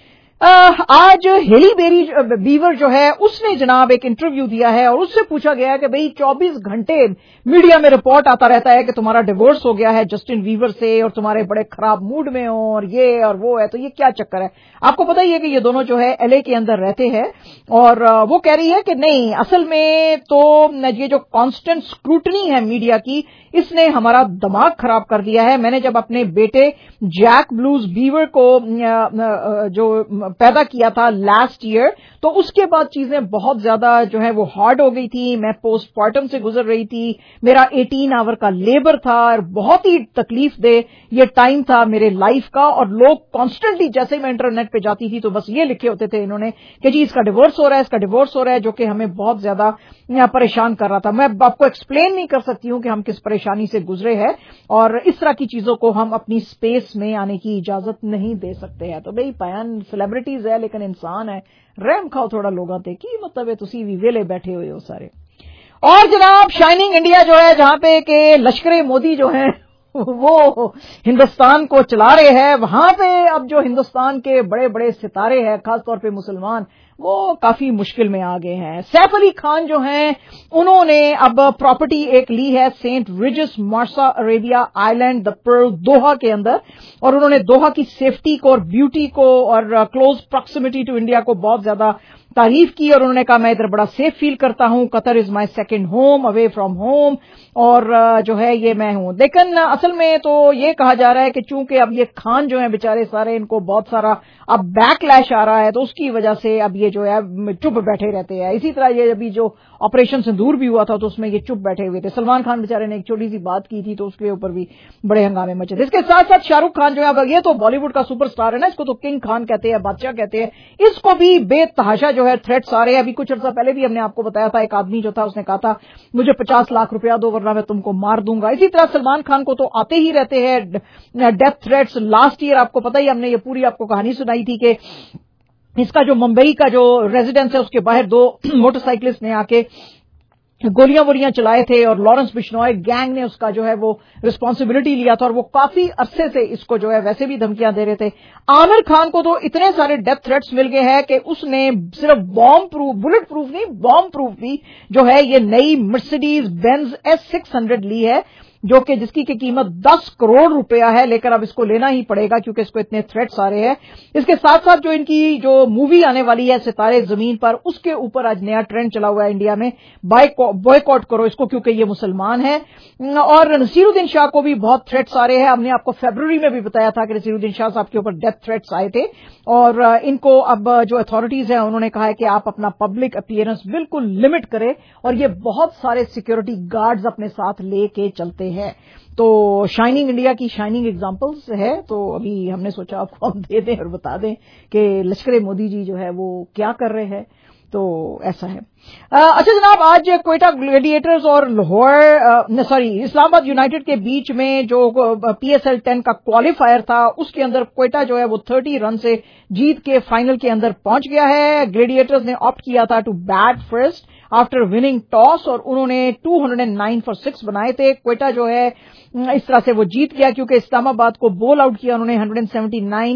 آج ہیلی بیری بیور جو ہے اس نے جناب ایک انٹرویو دیا ہے, اور اس سے پوچھا گیا ہے کہ بھئی چوبیس گھنٹے میڈیا میں رپورٹ آتا رہتا ہے کہ تمہارا ڈیورس ہو گیا ہے جسٹن ویور سے, اور تمہارے بڑے خراب موڈ میں ہو, اور یہ اور وہ ہے, تو یہ کیا چکر ہے. آپ کو پتہ ہی ہے کہ یہ دونوں جو ہے ایل اے کے اندر رہتے ہیں, اور وہ کہہ رہی ہے کہ نہیں, اصل میں تو یہ جو کانسٹنٹ اسکروٹنی ہے میڈیا کی, اس نے ہمارا دماغ خراب کر دیا ہے. میں نے جب اپنے بیٹے جیک بلوز بیور کو جو پیدا کیا تھا لاسٹ ایئر, تو اس کے بعد چیزیں بہت زیادہ جو ہے وہ ہارڈ ہو گئی تھی. میں پوسٹ پارٹم سے گزر رہی تھی, میرا ایٹین آور کا لیبر تھا اور بہت ہی تکلیف دہ یہ ٹائم تھا میرے لائف کا. اور لوگ کانسٹنٹلی جیسے میں انٹرنیٹ پہ جاتی تھی تو بس یہ لکھے ہوتے تھے انہوں نے کہ جی اس کا ڈیورس ہو رہا ہے, اس کا ڈیورس ہو رہا ہے, جو کہ ہمیں بہت زیادہ پریشان کر رہا تھا. میں آپ کو ایکسپلین نہیں کر سکتی ہوں کہ ہم کس پریشانی سے گزرے ہیں, اور اس طرح کی چیزوں کو ہم اپنی اسپیس میں آنے کی اجازت نہیں دے سکتے ہیں. تو بھائی پیان سیلیبریٹیز ہے لیکن انسان ہے, رحم کھاؤ تھوڑا لوگاں تے, کی مطلب ہے تسی بھی ویلے بیٹھے ہوئے ہو سارے. اور جناب شائننگ انڈیا جو ہے جہاں پہ کہ لشکر مودی جو ہے وہ ہندوستان کو چلا رہے ہیں, وہاں پہ اب جو ہندوستان کے بڑے بڑے ستارے ہیں خاص طور پہ مسلمان وہ کافی مشکل میں آ گئے ہیں. سیف علی خان جو ہیں انہوں نے اب پراپرٹی ایک لی ہے St Regis Marsa Arabia island the Pearl Doha کے اندر, اور انہوں نے دوحہ کی سیفٹی کو اور بیوٹی کو اور کلوز پراکسیمٹی ٹو انڈیا کو بہت زیادہ تعریف کی, اور انہوں نے کہا میں ادھر بڑا سیف فیل کرتا ہوں, Qatar is my second home away from home, اور جو ہے یہ میں ہوں. لیکن اصل میں تو یہ کہا جا رہا ہے کہ چونکہ اب یہ خان جو ہیں بیچارے سارے ان کو بہت سارا اب بیک لیش آ رہا ہے, تو اس کی وجہ سے اب یہ جو ہے چپ بیٹھے رہتے ہیں. اسی طرح یہ ابھی جو آپریشن سندور بھی ہوا تھا تو اس میں یہ چپ بیٹھے ہوئے تھے. سلمان خان بیچارے نے ایک چھوٹی سی بات کی تھی تو اس کے اوپر بھی بڑے ہنگامے مچے تھے. اس کے ساتھ ساتھ شاہ رخ خان جو ہے یہ تو بالی ووڈ کا سپر اسٹار ہے نا, اس کو تو کنگ خان کہتے ہیں, بادشاہ کہتے ہیں, اس کو بھی بے تحاشا جو ہے تھریٹس آ رہے ہیں. ابھی کچھ عرصہ پہلے بھی ہم نے آپ کو بتایا تھا ایک آدمی جو تھا اس نے کہا تھا مجھے پچاس لاکھ روپیہ دو ورنہ میں تم کو مار دوں گا. اسی طرح سلمان خان کو تو آتے ہی رہتے ہیں ڈیتھ تھریٹس. لاسٹ ایئر آپ کو پتہ ہی ہم نے یہ پوری آپ کو کہانی سنائی تھی کہ اس کا جو ممبئی کا جو ریزیڈنس ہے اس کے باہر دو موٹر سائیکلسٹ نے آ کے گولیاں وولیاں چلائے تھے, اور لارنس بشنوئی گینگ نے اس کا جو ہے وہ رسپانسبلٹی لیا تھا, اور وہ کافی عرصے سے اس کو جو ہے ویسے بھی دھمکیاں دے رہے تھے. عامر خان کو تو اتنے سارے ڈیتھ تھریٹس مل گئے ہیں کہ اس نے صرف بام پروف, بلٹ پروف نہیں بام پروف بھی جو ہے یہ نئی Mercedes Benz S six hundred لی ہے, جو کہ جس کی قیمت دس کروڑ روپیہ ہے, لیکن اب اس کو لینا ہی پڑے گا کیونکہ اس کو اتنے تھریٹس آ رہے ہیں. اس کے ساتھ ساتھ جو ان کی جو مووی آنے والی ہے ستارے زمین پر, اس کے اوپر آج نیا ٹرینڈ چلا ہوا ہے انڈیا میں, بوائکاٹ کرو اس کو کیونکہ یہ مسلمان ہے. اور نصیر الدین شاہ کو بھی بہت تھریٹس آ رہے ہیں. ہم نے آپ کو فیبروری میں بھی بتایا تھا کہ نصیر الدین شاہ صاحب کے اوپر ڈیتھ تھریٹس آئے تھے, اور ان کو اب جو اتھارٹیز ہیں انہوں نے کہا ہے کہ آپ اپنا پبلک اپیئرنس بالکل لمٹ کریں, اور یہ بہت سارے سیکورٹی گارڈز اپنے ساتھ لے کے چلتے ہیں. تو شائننگ انڈیا کی شائننگ ایگزامپلز ہے, تو ابھی ہم نے سوچا آپ کو ہم دے دیں اور بتا دیں کہ لشکر مودی جی جو ہے وہ کیا کر رہے ہیں. تو ایسا ہے. اچھا جناب, آج کوئٹہ گلیڈیٹرز اور لاہور سوری اسلام آباد یونائیٹڈ کے بیچ میں جو پی ایس ایل ٹین کا کوالیفائر تھا اس کے اندر کوئٹہ جو ہے وہ تھرٹی رن سے جیت کے فائنل کے اندر پہنچ گیا ہے. گلیڈیٹرز نے آپٹ کیا تھا to bat first after winning toss, اور انہوں نے two hundred and nine for six بنائے تھے. کوئٹہ جو ہے اس طرح سے وہ جیت گیا کیونکہ اسلام آباد کو بول آؤٹ کیا انہوں نے ہنڈریڈ اینڈ سیونٹی نائن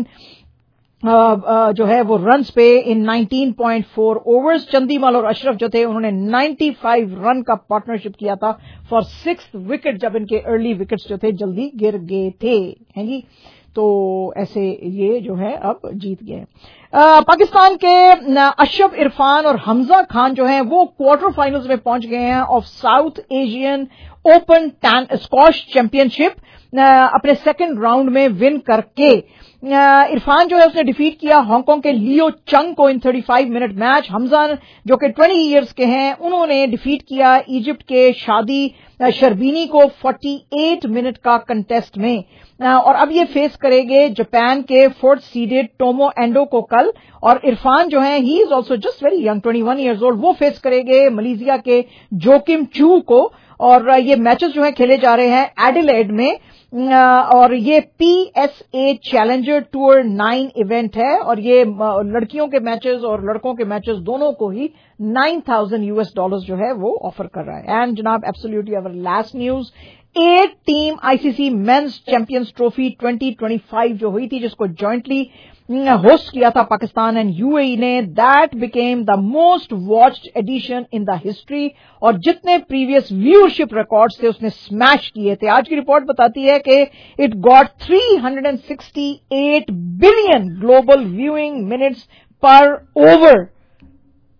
جو ہے وہ رنز پہ in nineteen point four overs. Chandimal اور اشرف جو تھے انہوں نے نائنٹی فائیو رن کا پارٹنرشپ کیا تھا فار سکس وکٹ, جب ان کے ارلی وکٹس جو تھے جلدی گر گئے تھے ہیں جی. تو ایسے یہ جو ہے اب جیت گئے. پاکستان کے اشرف عرفان اور حمزہ خان جو ہیں وہ کوارٹر فائنلز میں پہنچ گئے ہیں of South Asian open squash championship, اپنے سیکنڈ راؤنڈ میں ون کر کے. عرفان جو ہے اس نے ڈیفیٹ کیا ہانگ کانگ کے لیو چنگ کو in thirty five minute match. Hamza جو کہ ٹوئنٹی ایئرز کے ہیں انہوں نے ڈیفیٹ کیا ایجپٹ کے شادی شربینی کو فورٹی ایٹ منٹ کا کنٹیسٹ میں, اور اب یہ فیس کرے گے جاپان کے فورتھ سیڈڈ ٹومو اینڈو کو کل. اور عرفان جو ہیں he is also just very young twenty one years old, وہ فیس کرے گے ملیشیا کے جوکم چو کو. اور یہ میچز جو ہیں کھیلے جا رہے ہیں ایڈیلیڈ میں, اور یہ P S A challenger tour nine event ہے, اور یہ لڑکیوں کے میچز اور لڑکوں کے میچز دونوں کو ہی nine thousand U S dollars جو ہے وہ آفر کر رہا ہے. اینڈ جناب ایبسلیوٹلی اور last news, eight team I C C men's champions trophy twenty twenty five جو ہوئی تھی جس کو جوائنٹلی ہوسٹ کیا تھا Pakistan and U A E نے, that became the most watched edition in the history, اور جتنے پریویس ویورشپ ریکارڈز تھے اس نے سمیش کیے تھے. آج کی رپورٹ بتاتی ہے کہ it got three hundred and sixty eight billion global viewing minutes پر اوور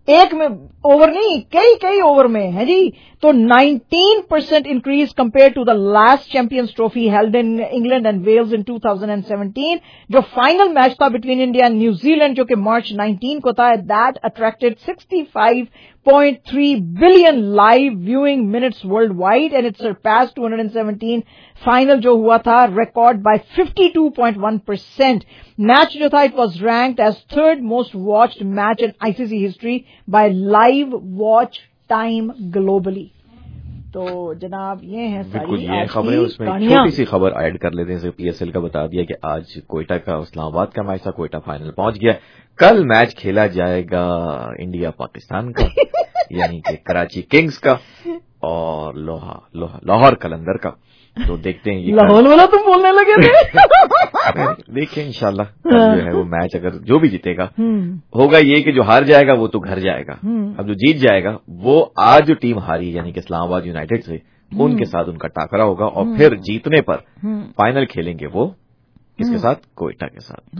ایک میں اوور نہیں, کئی کئی اوور میں ہے جی. تو nineteen percent increase compare to the last champions trophy held in England and Wales in two thousand seventeen, جو فائنل میچ تھا between India and New Zealand, جو کہ مارچ نائنٹین کو تھا. That attracted sixty five point three billion live viewing minutes worldwide, and it surpass two hundred seventeen. Final جو ہوا تھا record by fifty two point one percent. Match جو تھا it was ranked as third most watched match in I C C history by live watch time globally. تو جناب یہ ہے بالکل یہ خبریں. اس میں چھوٹی سی خبر ایڈ کر لیتے ہیں. پی ایس ایل کا بتا دیا کہ آج کوئٹہ کا اسلام آباد کا میچ تھا, کوئٹہ فائنل پہنچ گیا. کل میچ کھیلا جائے گا انڈیا پاکستان کا یعنی کہ کراچی کنگز کا اور لاہور قلندر کا. تو دیکھتے ہیں یہ لاہور والا تم بولنے لگے تھے. دیکھیں انشاءاللہ جو ہے وہ میچ اگر جو بھی جیتے گا ہوگا یہ کہ جو ہار جائے گا وہ تو گھر جائے گا. اب جو جیت جائے گا وہ آج جو ٹیم ہاری یعنی کہ اسلام آباد یونائیٹڈ سے ان کے ساتھ ان کا ٹاکرا ہوگا, اور پھر جیتنے پر فائنل کھیلیں گے وہ کس کے ساتھ, کوئٹہ کے ساتھ.